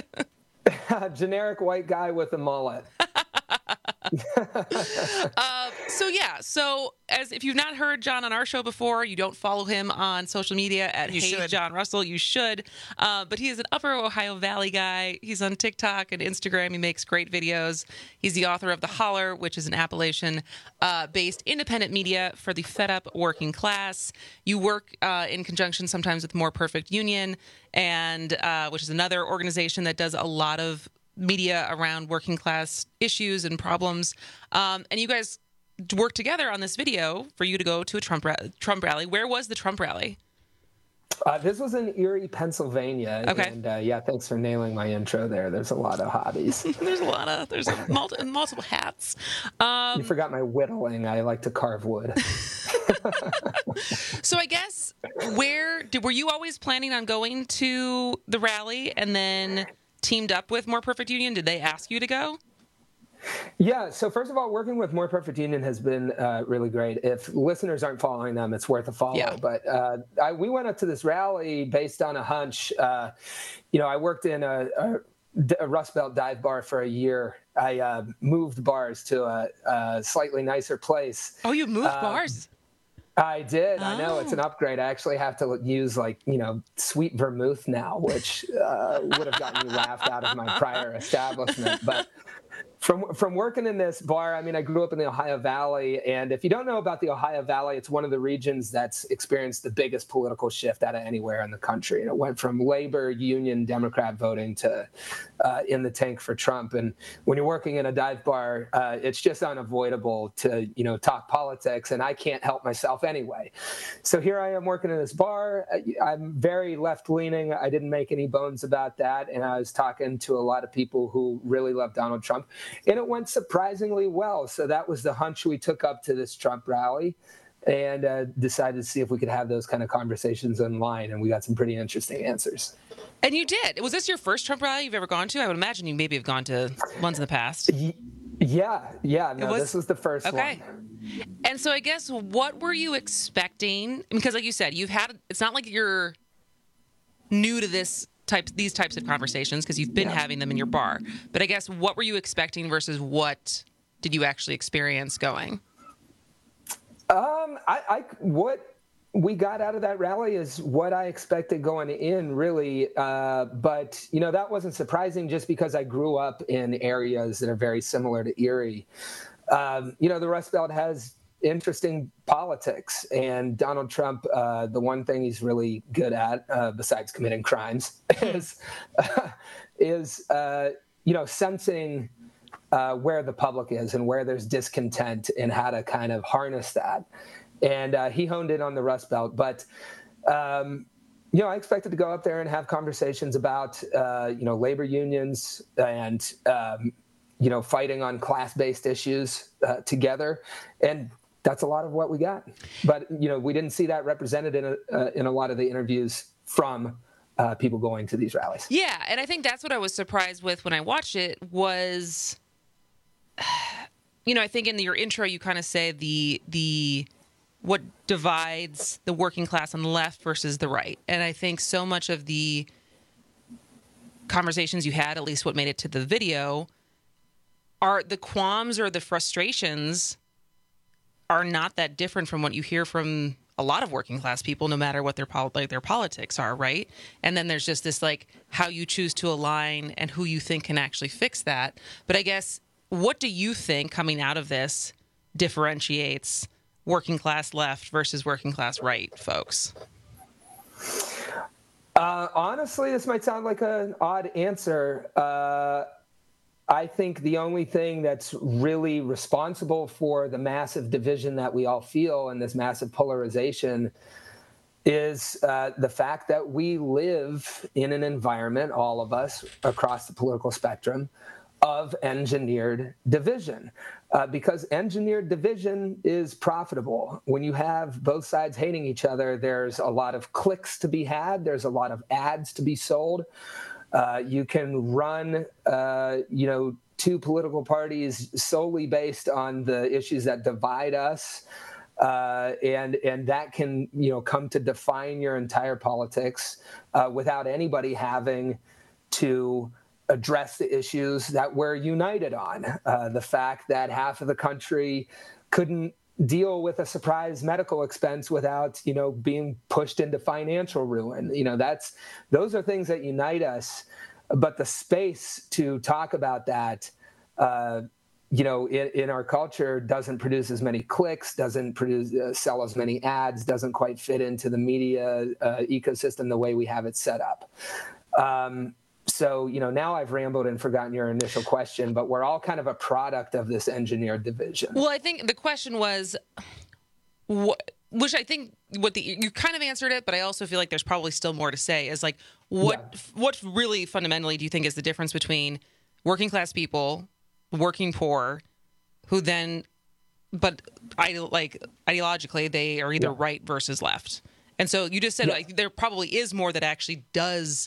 Generic white guy with a mullet.
uh, so yeah, so as if you've not heard John on our show before, you don't follow him on social media at
You
Hey
should.
John Russell, you should. Uh, but he is an Upper Ohio Valley guy. He's on TikTok and Instagram. He makes great videos. He's the author of The Holler, which is an Appalachian-based independent media for the fed up working class. You work uh, in conjunction sometimes with More Perfect Union, and uh, which is another organization that does a lot of media around working class issues and problems. Um, and you guys worked together on this video for you to go to a Trump ra- Trump rally. Where was the Trump rally?
Uh, this was in Erie, Pennsylvania.
Okay.
And uh, yeah, thanks for nailing my intro there. There's a lot of hobbies.
There's a lot of, there's a multi, multiple hats. Um,
you forgot my whittling. I like to carve wood.
So I guess where did, were you always planning on going to the rally and then teamed up with More Perfect Union? Did they ask you to go?
Yeah. So first of all, working with More Perfect Union has been uh, really great. If listeners aren't following them, it's worth a follow.
Yeah.
But uh, I, we went up to this rally based on a hunch. Uh, you know, I worked in a, a, a Rust Belt dive bar for a year. I uh, moved bars to a, a slightly nicer place.
Oh, you moved
um,
bars?
I did.
Oh.
I know it's an upgrade. I actually have to use like, you know, sweet vermouth now, which uh, would have gotten me laughed out of my prior establishment. But from from working in this bar, I mean, I grew up in the Ohio Valley. And if you don't know about the Ohio Valley, it's one of the regions that's experienced the biggest political shift out of anywhere in the country. And it went from labor, union, Democrat voting to uh, in the tank for Trump. And when you're working in a dive bar, uh, it's just unavoidable to, you know, talk politics, and I can't help myself anyway. So here I am working in this bar. I'm very left-leaning. I didn't make any bones about that. And I was talking to a lot of people who really love Donald Trump, and it went surprisingly well. So that was the hunch we took up to this Trump rally, and uh, decided to see if we could have those kind of conversations online, and we got some pretty interesting answers.
And you did. Was this your first Trump rally you've ever gone to? I would imagine you maybe have gone to ones in the past.
Yeah, yeah. No,
was,
this was the first
okay. one. And so I guess what were you expecting? Because like you said, you've had, it's not like you're new to this type, these types of conversations because you've been yeah. having them in your bar. But I guess what were you expecting versus what did you actually experience going?
Um, I, I, what we got out of that rally is what I expected going in, really. Uh, but, you know, that wasn't surprising just because I grew up in areas that are very similar to Erie. Um, you know, the Rust Belt has interesting politics, and Donald Trump, uh, the one thing he's really good at, uh, besides committing crimes, is, uh, is uh, you know, sensing Uh, where the public is and where there's discontent and how to kind of harness that. And uh, he honed in on the Rust Belt. But, um, you know, I expected to go up there and have conversations about, uh, you know, labor unions and, um, you know, fighting on class-based issues uh, together. And that's a lot of what we got. But, you know, we didn't see that represented in a, uh, in a lot of the interviews from uh, people going to these rallies.
Yeah, and I think that's what I was surprised with when I watched it was... You know, I think in your intro, you kind of say the the what divides the working class on the left versus the right. And I think so much of the conversations you had, at least what made it to the video, are the qualms or the frustrations are not that different from what you hear from a lot of working class people, no matter what their pol- like their politics are, right? And then there's just this, like, how you choose to align and who you think can actually fix that. But I guess... what do you think coming out of this differentiates working class left versus working class right folks?
Uh, honestly, this might sound like an odd answer. Uh, I think the only thing that's really responsible for the massive division that we all feel and this massive polarization is uh, the fact that we live in an environment, all of us across the political spectrum, of engineered division, uh, because engineered division is profitable. When you have both sides hating each other, there's a lot of clicks to be had. There's a lot of ads to be sold. Uh, you can run, uh, you know, two political parties solely based on the issues that divide us. Uh, and and that can, you know, come to define your entire politics uh, without anybody having to address the issues that we're united on. Uh, the fact that half of the country couldn't deal with a surprise medical expense without, you know, being pushed into financial ruin. You know, that's, those are things that unite us. But the space to talk about that, uh, you know, in, in our culture doesn't produce as many clicks, doesn't produce, uh, sell as many ads, doesn't quite fit into the media uh, ecosystem the way we have it set up. Um, So, you know, now I've rambled and forgotten your initial question, but we're all kind of a product of this engineered division.
Well, I think the question was, what, which I think what the you kind of answered it, but I also feel like there's probably still more to say, is like, what yeah. what really fundamentally do you think is the difference between working class people, working poor, who then, but I like ideologically they are either yeah. right versus left. And so you just said yeah. like there probably is more that actually does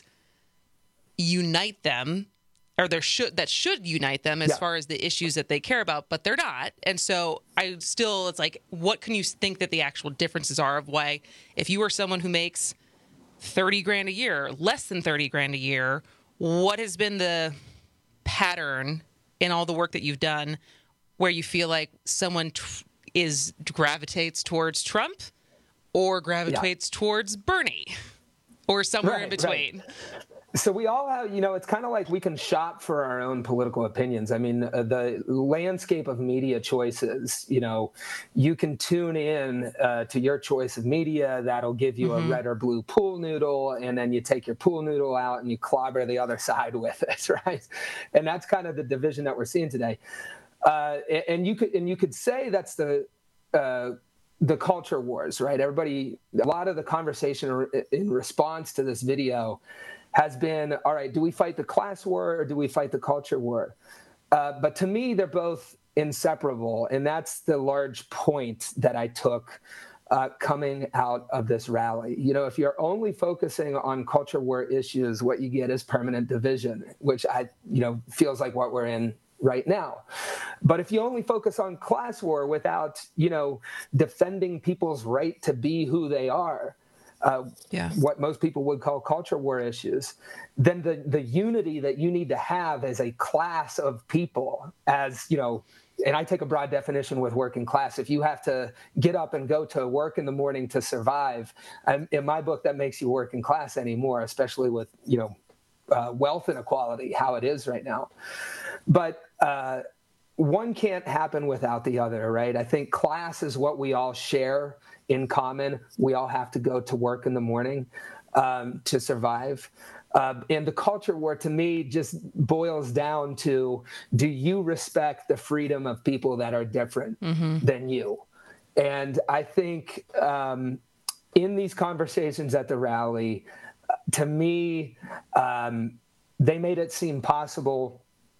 unite them, or there should that should unite them as yeah. far as the issues that they care about, but they're not. And so I still, it's like, what can you think that the actual differences are of why, if you are someone who makes thirty grand a year, less than thirty grand a year, what has been the pattern in all the work that you've done where you feel like someone t- is gravitates towards Trump or gravitates yeah. towards Bernie or somewhere
right,
in between?
Right. So we all have, you know, it's kind of like we can shop for our own political opinions. I mean, uh, the landscape of media choices, you know, you can tune in uh, to your choice of media. That'll give you mm-hmm. a red or blue pool noodle, and then you take your pool noodle out and you clobber the other side with it, right? And that's kind of the division that we're seeing today. Uh, and you could and you could say that's the uh, the culture wars, right? Everybody, a lot of the conversation in response to this video has been, all right, do we fight the class war or do we fight the culture war? Uh, but to me, they're both inseparable. And that's the large point that I took uh, coming out of this rally. You know, if you're only focusing on culture war issues, what you get is permanent division, which I, you know, feels like what we're in right now. But if you only focus on class war without, you know, defending people's right to be who they are, Uh, yeah. what most people would call culture war issues, then the, the unity that you need to have as a class of people, as, you know, and I take a broad definition with working class. If you have to get up and go to work in the morning to survive, um, in my book, that makes you working class anymore, especially with, you know, uh, wealth inequality, how it is right now. But uh, one can't happen without the other, right? I think class is what we all share in common. We all have to go to work in the morning um, to survive. Uh, and the culture war, to me, just boils down to, do you respect the freedom of people that are different mm-hmm. than you? And I think um, in these conversations at the rally, to me, um, they made it seem possible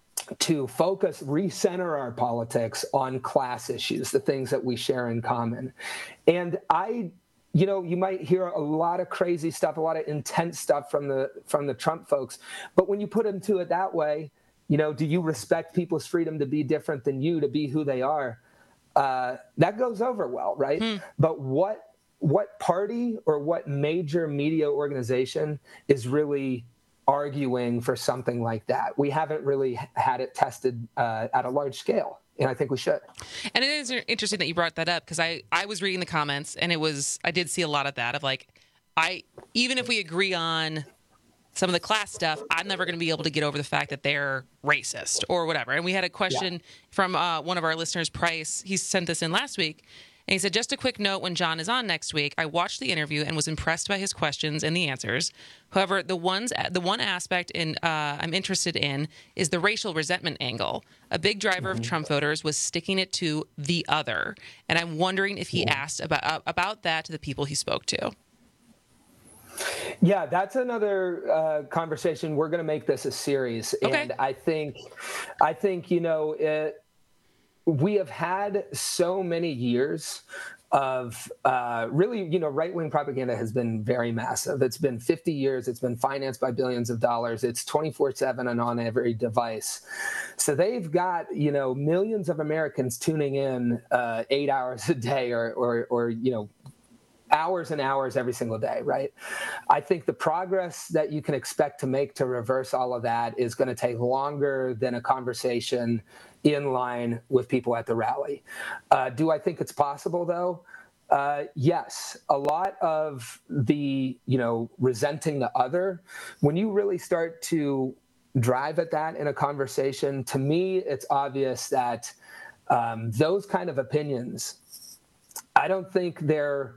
to focus, recenter our politics on class issues, the things that we share in common. And I, you know, you might hear a lot of crazy stuff, a lot of intense stuff from the from the Trump folks. But when you put them to it that way, you know, do you respect people's freedom to be different than you, to be who they are? Uh, that goes over well, right? Hmm. But what what party or what major media organization is really arguing for something like that? We haven't really had it tested uh, at a large scale, and I think we should.
And it is interesting that you brought that up, because I, I was reading the comments, and it was I did see a lot of that of like, I even if we agree on some of the class stuff, I'm never going to be able to get over the fact that they're racist or whatever. And we had a question yeah. from uh, one of our listeners, Price. He sent this in last week. And he said, just a quick note, when John is on next week, I watched the interview and was impressed by his questions and the answers. However, the ones, the one aspect in uh, I'm interested in is the racial resentment angle. A big driver mm-hmm. of Trump voters was sticking it to the other. And I'm wondering if he yeah. asked about uh, about that to the people he spoke to.
Yeah, that's another uh, conversation. We're going to make this a series.
Okay.
And I think, I think, you know, it, we have had so many years of uh, really, you know, right-wing propaganda has been very massive. It's been fifty years. It's been financed by billions of dollars. It's twenty-four seven and on every device. So they've got, you know, millions of Americans tuning in uh, eight hours a day or, or, or, you know, hours and hours every single day, right? I think the progress that you can expect to make to reverse all of that is going to take longer than a conversation in line with people at the rally. Uh, do I think it's possible, though? Uh, yes. A lot of the, you know, resenting the other, when you really start to drive at that in a conversation, to me, it's obvious that um, those kind of opinions, I don't think they're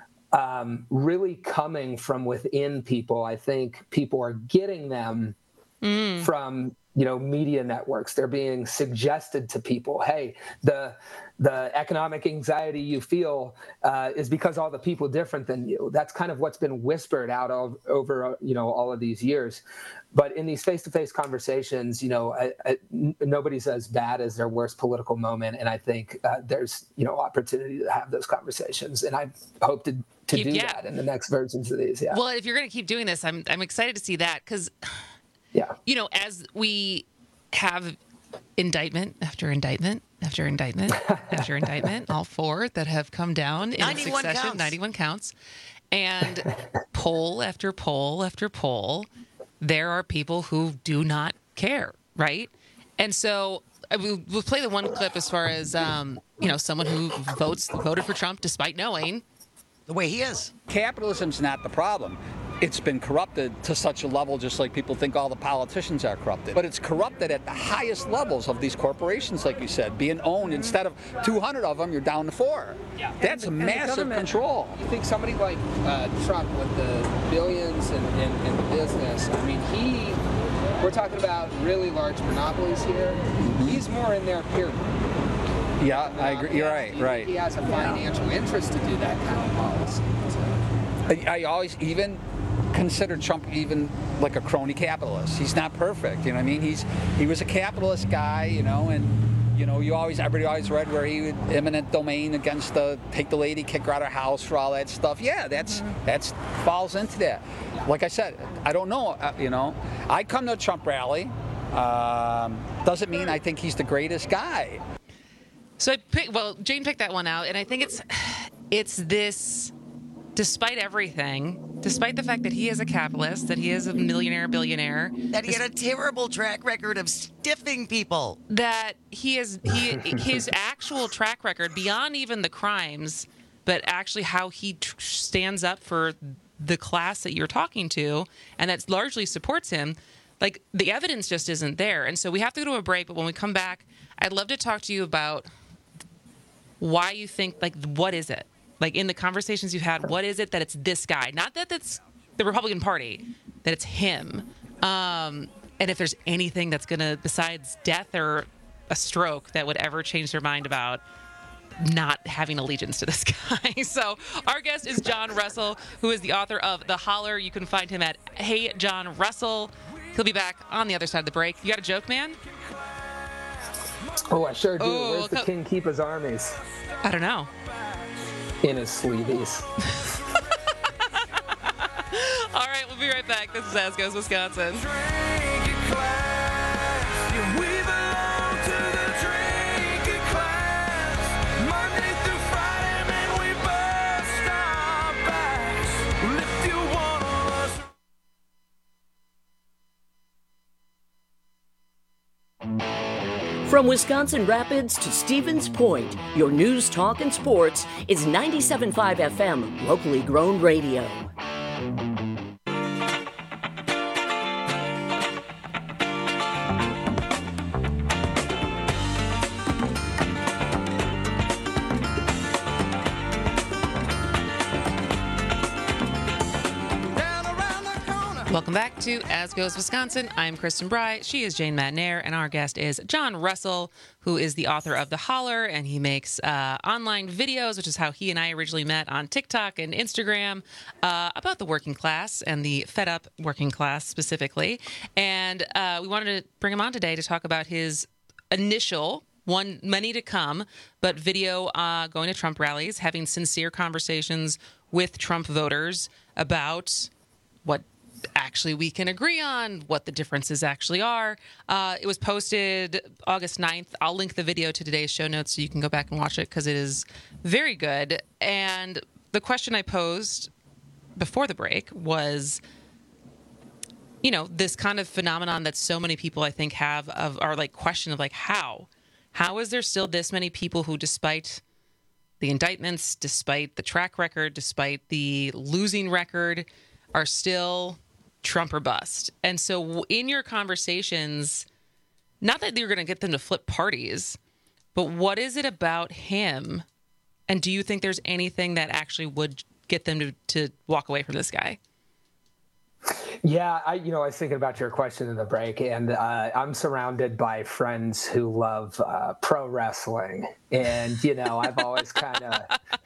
um, really coming from within people. I think people are getting them mm. from, you know, media networks. They're being suggested to people. Hey, the the economic anxiety you feel uh, is because all the people different than you. That's kind of what's been whispered out of, over, you know, all of these years. But in these face-to-face conversations, you know, I, I, n- nobody's as bad as their worst political moment. And I think uh, there's, you know, opportunity to have those conversations. And I hope to, to keep, do yeah. that in the next versions of these. Yeah.
Well, if you're going to keep doing this, I'm I'm excited to see that, because, yeah, you know, as we have indictment after indictment after indictment after indictment, all four that have come down in succession, counts. ninety-one counts, and poll after poll after poll, there are people who do not care, right? And so we'll, we'll play the one clip as far as, um, you know, someone who votes voted for Trump despite knowing
the way he is.
Capitalism's not the problem. it's been corrupted to such a level, just like people think all the politicians are corrupted. But it's corrupted at the highest levels of these corporations, like you said, being owned. Instead of two hundred of them, you're down to four. Yeah. That's a massive control.
You think somebody like uh, Trump with the billions in, in, in the business, I mean, he, we're talking about really large monopolies here. Mm-hmm. He's more in there, period.
Yeah, I agree. You're right,
he,
right.
He has a financial interest to do that kind of policy. So.
I, I always even consider Trump even like a crony capitalist. He's not perfect, you know what I mean? He's he was a capitalist guy, you know, and you know, you always everybody always read where he would eminent domain against the take the lady, kick her out of her house for all that stuff. Yeah, that's mm-hmm. that's falls into that. Like I said, I don't know, uh, you know. I come to a Trump rally. Um, doesn't mean I think he's the greatest guy.
So I pick, well, Jane picked that one out, and I think it's it's this, despite everything, despite the fact that he is a capitalist, that he is a millionaire, billionaire,
that he had a terrible track record of stiffing people,
that he is he his actual track record beyond even the crimes, but actually how he tr- stands up for the class that you're talking to, and that largely supports him. Like, the evidence just isn't there, and so we have to go to a break. But when we come back, I'd love to talk to you about why you think, like, what is it? Like, in the conversations you've had, what is it that it's this guy? Not that it's the Republican Party, that it's him. Um, and if there's anything that's going to, besides death or a stroke, that would ever change their mind about not having allegiance to this guy. So our guest is John Russell, who is the author of The Holler. You can find him at Hey John Russell. He'll be back on the other side of the break. You got a joke, man?
Oh, I sure do.
Oh,
Where's the
co-
king keep his armies?
I don't know.
In his sleeveys.
All right, we'll be right back. This is As Goes Wisconsin.
From Wisconsin Rapids to Stevens Point, your news, talk, and sports is ninety-seven point five F M, locally grown radio.
Welcome back to As Goes Wisconsin. I'm Kristen Bry. She is Jane Madnair, and our guest is John Russell, who is the author of The Holler, and he makes uh, online videos, which is how he and I originally met on TikTok and Instagram, uh, about the working class and the fed up working class specifically. And uh, we wanted to bring him on today to talk about his initial, one, many to come, but video uh, going to Trump rallies, having sincere conversations with Trump voters about what actually we can agree on, what the differences actually are. Uh, it was posted August ninth. I'll link the video to today's show notes so you can go back and watch it because it is very good. And the question I posed before the break was, you know, this kind of phenomenon that so many people I think have of are like question of like how? How is there still this many people who, despite the indictments, despite the track record, despite the losing record, are still Trump or bust? And so in your conversations, not that you're going to get them to flip parties, but what is it about him? And do you think there's anything that actually would get them to, to walk away from this guy?
Yeah, I, you know, I was thinking about your question in the break, and uh, I'm surrounded by friends who love uh, pro wrestling. And, you know, I've always kind of...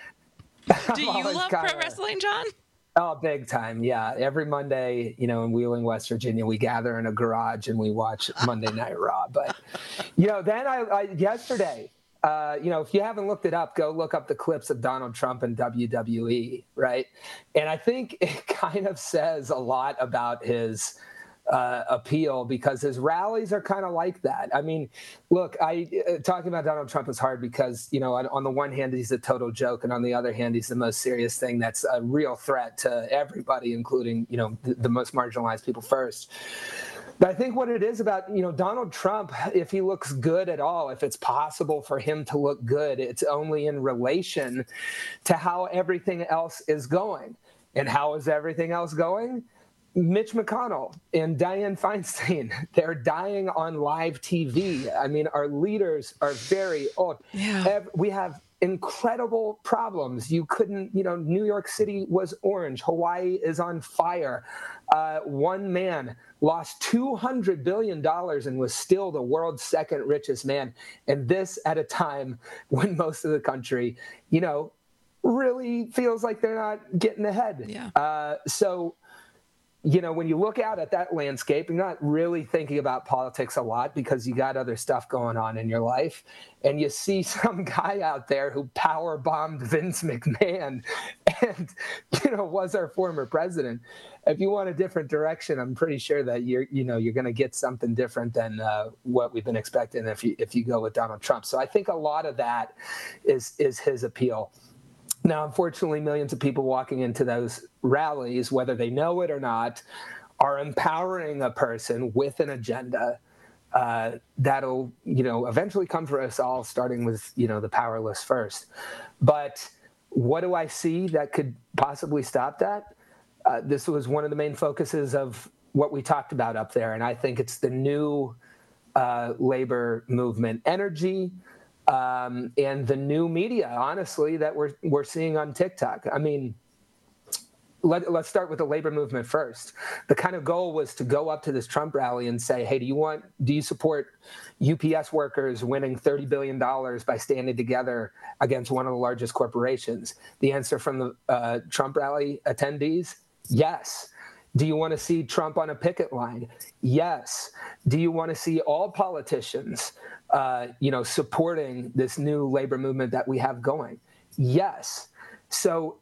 Do you love kinda, pro wrestling, John?
Oh, big time. Yeah. Every Monday, you know, in Wheeling, West Virginia, we gather in a garage and we watch Monday Night Raw. But, you know, then I, I yesterday, uh, you know, if you haven't looked it up, go look up the clips of Donald Trump in W W E. Right. And I think it kind of says a lot about his uh, appeal, because his rallies are kind of like that. I mean, look, I uh, talking about Donald Trump is hard because, you know, on, on the one hand, he's a total joke. And on the other hand, he's the most serious thing that's a real threat to everybody, including, you know, the, the most marginalized people first. But I think what it is about, you know, Donald Trump, if he looks good at all, if it's possible for him to look good, it's only in relation to how everything else is going. And how is everything else going? Mitch McConnell and Dianne Feinstein, they're dying on live T V. I mean, our leaders are very old. Yeah. We have incredible problems. You couldn't, you know, New York City was orange. Hawaii is on fire. Uh, one man lost two hundred billion dollars and was still the world's second richest man. And this at a time when most of the country, you know, really feels like they're not getting ahead.
Yeah.
Uh, so, you know, when you look out at that landscape, you're not really thinking about politics a lot because you got other stuff going on in your life. And you see some guy out there who power bombed Vince McMahon and, you know, was our former president. If you want a different direction, I'm pretty sure that you're, you know, you're going to get something different than uh, what we've been expecting if you, if you go with Donald Trump. So I think a lot of that is, is his appeal. Now, unfortunately, millions of people walking into those rallies, whether they know it or not, are empowering a person with an agenda uh, that'll, you know, eventually come for us all, starting with, you know, the powerless first. But what do I see that could possibly stop that? Uh, this was one of the main focuses of what we talked about up there, and I think it's the new uh, labor movement energy. Um, and the new media, honestly, that we're we're seeing on TikTok. I mean, let, let's start with the labor movement first. The kind of goal was to go up to this Trump rally and say, hey, do you want, do you support U P S workers winning thirty billion dollars by standing together against one of the largest corporations? The answer from the uh, Trump rally attendees, yes. Do you want to see Trump on a picket line? Yes. Do you want to see all politicians, uh, you know, supporting this new labor movement that we have going? Yes. So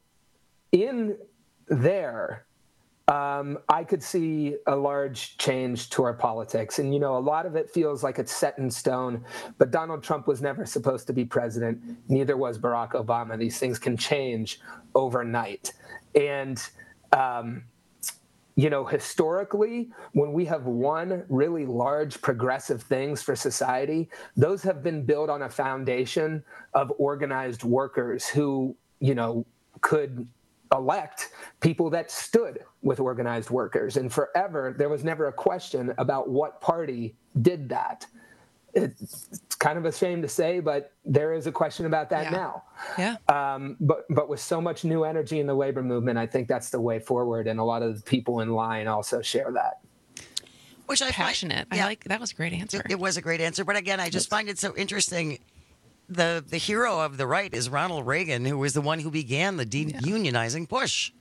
in there, um, I could see a large change to our politics. And, you know, a lot of it feels like it's set in stone, but Donald Trump was never supposed to be president. Neither was Barack Obama. These things can change overnight. And, um, you know, historically, when we have won really large progressive things for society, those have been built on a foundation of organized workers who, you know, could elect people that stood with organized workers. And forever, there was never a question about what party did that. It's kind of a shame to say, but there is a question about that
yeah.
now.
Yeah.
Um, but but with so much new energy in the labor movement, I think that's the way forward. And a lot of the people in line also share that.
Which I
passionate.
Find, yeah,
I like that was a great answer.
It, it was a great answer. But again, I just find it so interesting. The the hero of the right is Ronald Reagan, who was the one who began the de-unionizing yeah. push.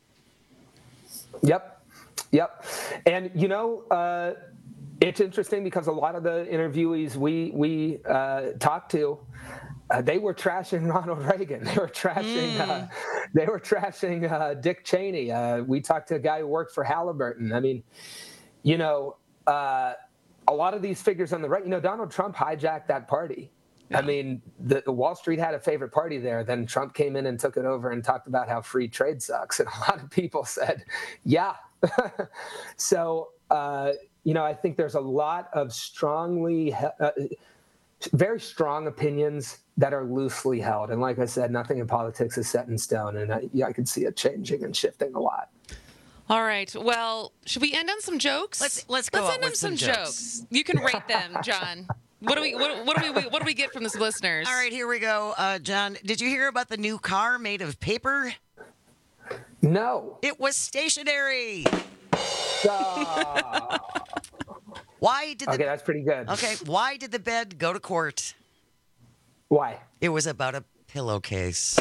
Yep. Yep. And, you know, uh, it's interesting because a lot of the interviewees we we uh, talked to, uh, they were trashing Ronald Reagan. They were trashing. Mm. Uh, they were trashing uh, Dick Cheney. Uh, we talked to a guy who worked for Halliburton. I mean, you know, uh, a lot of these figures on the right. You know, Donald Trump hijacked that party. Yeah. I mean, the, the Wall Street had a favorite party there. Then Trump came in and took it over and talked about how free trade sucks. And a lot of people said, "Yeah." so. Uh, You know, I think there's a lot of strongly, uh, very strong opinions that are loosely held. And like I said, nothing in politics is set in stone. And I, yeah, I could see it changing and shifting a lot.
All right. Well, should we end on some jokes?
Let's let's go
let's
out
end
with
on some,
some
jokes.
jokes.
You can rate them, John. What do we what, what do we what do we get from the listeners?
All right, here we go, uh, John. Did you hear about the new car made of paper?
No.
It was stationary.
Uh,
why did the,
okay, that's pretty good.
Okay, why did the bed go to court?
Why?
It was about a pillowcase.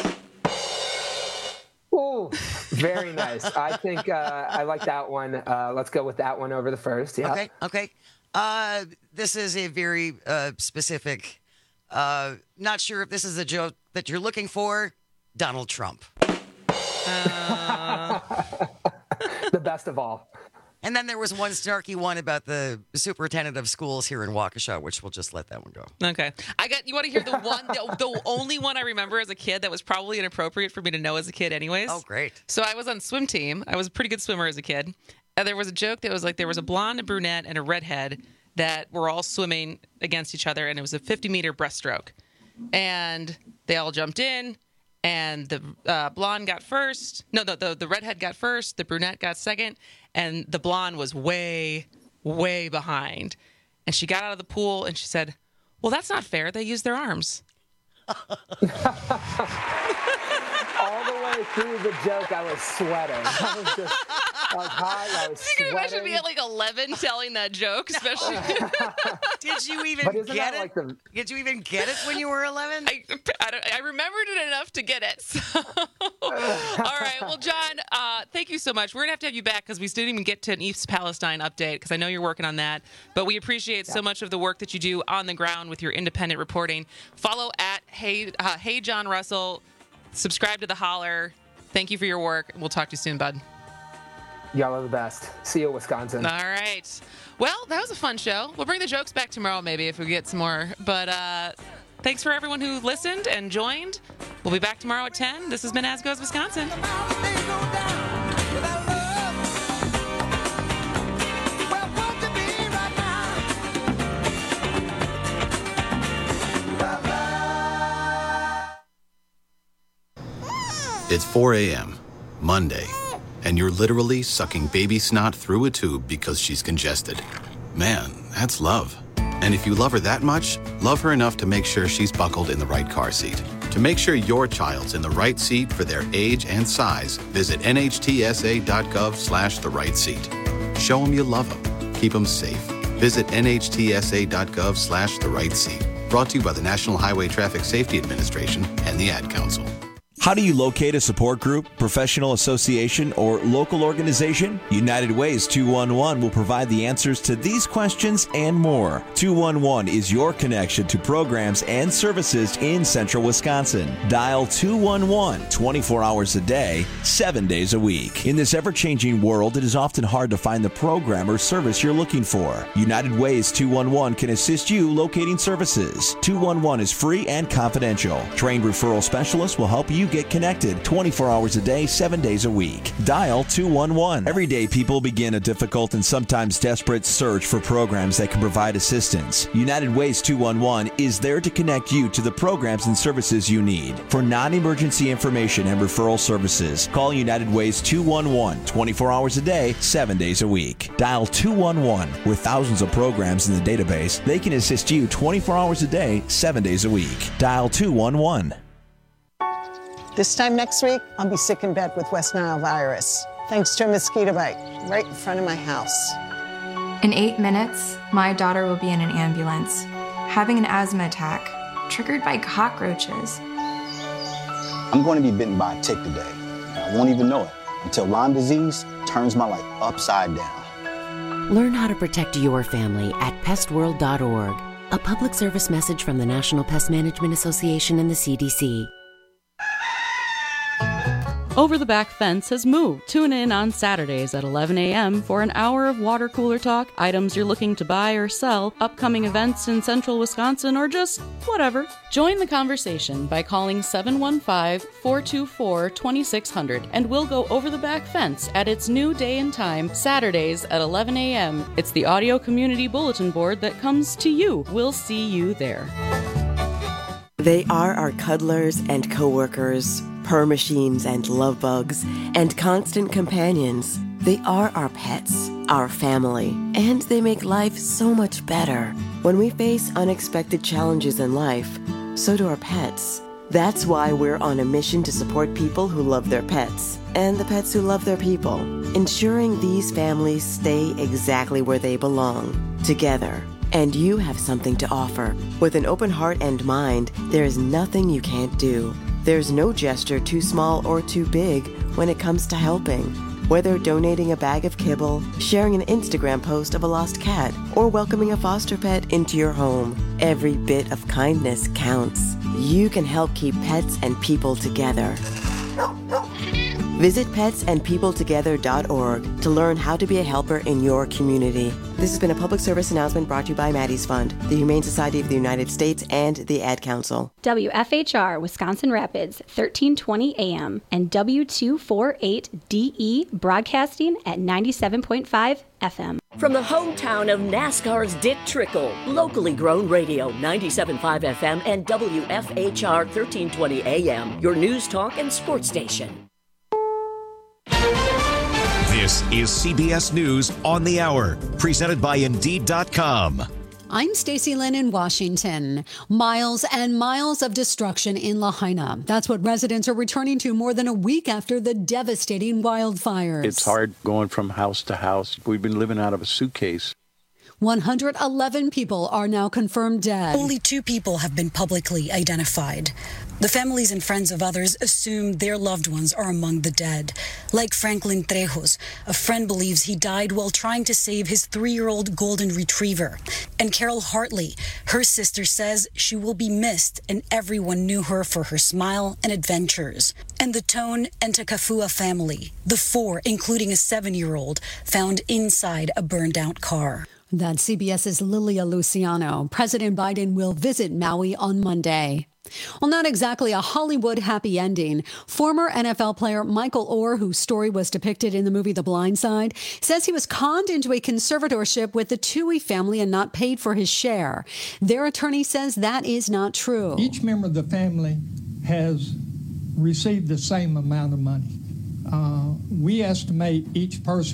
Oh, very nice. I think uh, I like that one. Uh, let's go with that one over the first. Yeah.
Okay, okay. Uh, this is a very uh, specific, uh, not sure if this is a joke that you're looking for, Donald Trump.
Uh...
the best of all.
And then there was one snarky one about the superintendent of schools here in Waukesha, which we'll just let that one go.
Okay. I got. You want to hear the one, the, the only one I remember as a kid that was probably inappropriate for me to know as a kid anyways?
Oh, great.
So I was on swim team. I was a pretty good swimmer as a kid. And there was a joke that was like there was a blonde, a brunette, and a redhead that were all swimming against each other, and it was a fifty-meter breaststroke. And they all jumped in, and the uh, blonde got first. No, the, the the redhead got first. The brunette got second, and the blonde was way, way behind. And she got out of the pool and she said, "Well, that's not fair. They use their arms."
All the way through the joke, I was sweating. I was just, I was hot, I was
You can imagine
sweating.
me at like eleven telling that joke, especially.
Did you even
But isn't
get
that
it?
like the-
Did you even get it when you were eleven?
I, I, don't- I remembered it enough to get it. So. All right. Well, John, uh, thank you so much. We're going to have to have you back because we didn't even get to an East Palestine update because I know you're working on that. But we appreciate so much of the work that you do on the ground with your independent reporting. Follow at Hey, uh, hey John Russell. Subscribe to The Holler. Thank you for your work. We'll talk to you soon, bud.
Y'all are the best. See you, Wisconsin.
All right. Well, that was a fun show. We'll bring the jokes back tomorrow maybe if we get some more. But uh, thanks for everyone who listened and joined. We'll be back tomorrow at ten. This has been As Goes Wisconsin.
It's four a.m., Monday, and you're literally sucking baby snot through a tube because she's congested. Man, that's love. And if you love her that much, love her enough to make sure she's buckled in the right car seat. To make sure your child's in the right seat for their age and size, visit nhtsa.gov slash the right seat. Show them you love them. Keep them safe. Visit nhtsa.gov slash the right seat. Brought to you by the National Highway Traffic Safety Administration and the Ad Council.
How do you locate a support group, professional association, or local organization? United Ways two one one will provide the answers to these questions and more. two one one is your connection to programs and services in central Wisconsin. Dial two one one twenty-four hours a day, seven days a week. In this ever-changing world, it is often hard to find the program or service you're looking for. United Ways two one one can assist you locating services. two one one is free and confidential. Trained referral specialists will help you get connected twenty-four hours a day, seven days a week. Dial two one one. Every day, people begin a difficult and sometimes desperate search for programs that can provide assistance. United Ways two one one is there to connect you to the programs and services you need. For non-emergency information and referral services, call United Ways two one one twenty-four hours a day, seven days a week. Dial two one one. With thousands of programs in the database, they can assist you twenty-four hours a day, seven days a week. Dial two one one.
This time next week, I'll be sick in bed with West Nile virus, thanks to a mosquito bite right in front of my house.
In eight minutes, my daughter will be in an ambulance, having an asthma attack, triggered by cockroaches.
I'm going to be bitten by a tick today, and I won't even know it until Lyme disease turns my life upside down.
Learn how to protect your family at pest world dot org. A public service message from the National Pest Management Association and the C D C.
Over the Back Fence has moved. Tune in on Saturdays at eleven a.m. for an hour of water cooler talk, items you're looking to buy or sell, upcoming events in central Wisconsin, or just whatever. Join the conversation by calling seven one five, four two four, two six zero zero and we'll go over the back fence at its new day and time, Saturdays at eleven a.m. It's the audio community bulletin board that comes to you. We'll see you there.
They are our cuddlers and coworkers, purr machines and love bugs, and constant companions. They are our pets, our family, and they make life so much better. When we face unexpected challenges in life, so do our pets. That's why we're on a mission to support people who love their pets, and the pets who love their people, ensuring these families stay exactly where they belong, together. And you have something to offer. With an open heart and mind, there is nothing you can't do. There's no gesture too small or too big when it comes to helping. Whether donating a bag of kibble, sharing an Instagram post of a lost cat, or welcoming a foster pet into your home, every bit of kindness counts. You can help keep pets and people together. Visit pets and people together dot org to learn how to be a helper in your community. This has been a public service announcement brought to you by Maddie's Fund, the Humane Society of the United States, and the Ad Council.
W F H R, Wisconsin Rapids, thirteen twenty A M, and W two forty-eight D E, broadcasting at ninety-seven point five F M.
From the hometown of NASCAR's Dick Trickle, locally grown radio, ninety-seven point five F M and W F H R thirteen twenty A M, your news, talk, and sports station.
This is C B S News on the Hour, presented by Indeed dot com.
I'm Stacey Lynn in Washington. Miles and miles of destruction in Lahaina. That's what residents are returning to more than a week after the devastating wildfires.
It's hard going from house to house. We've been living out of a suitcase.
one hundred eleven people are now confirmed dead.
Only two people have been publicly identified. The families and friends of others assume their loved ones are among the dead. Like Franklin Trejos, a friend believes he died while trying to save his three-year-old golden retriever. And Carol Hartley, her sister, says she will be missed and everyone knew her for her smile and adventures. And the Tone and Takafua family, the four, including a seven-year-old, found inside a burned-out car.
That's CBS's Lilia Luciano. President Biden will visit Maui on Monday. Well, not exactly a Hollywood happy ending. Former N F L player Michael Orr, whose story was depicted in the movie The Blind Side, says he was conned into a conservatorship with the Toohey family and not paid for his share. Their attorney says that is not true.
Each member of the family has received the same amount of money. Uh, we estimate each person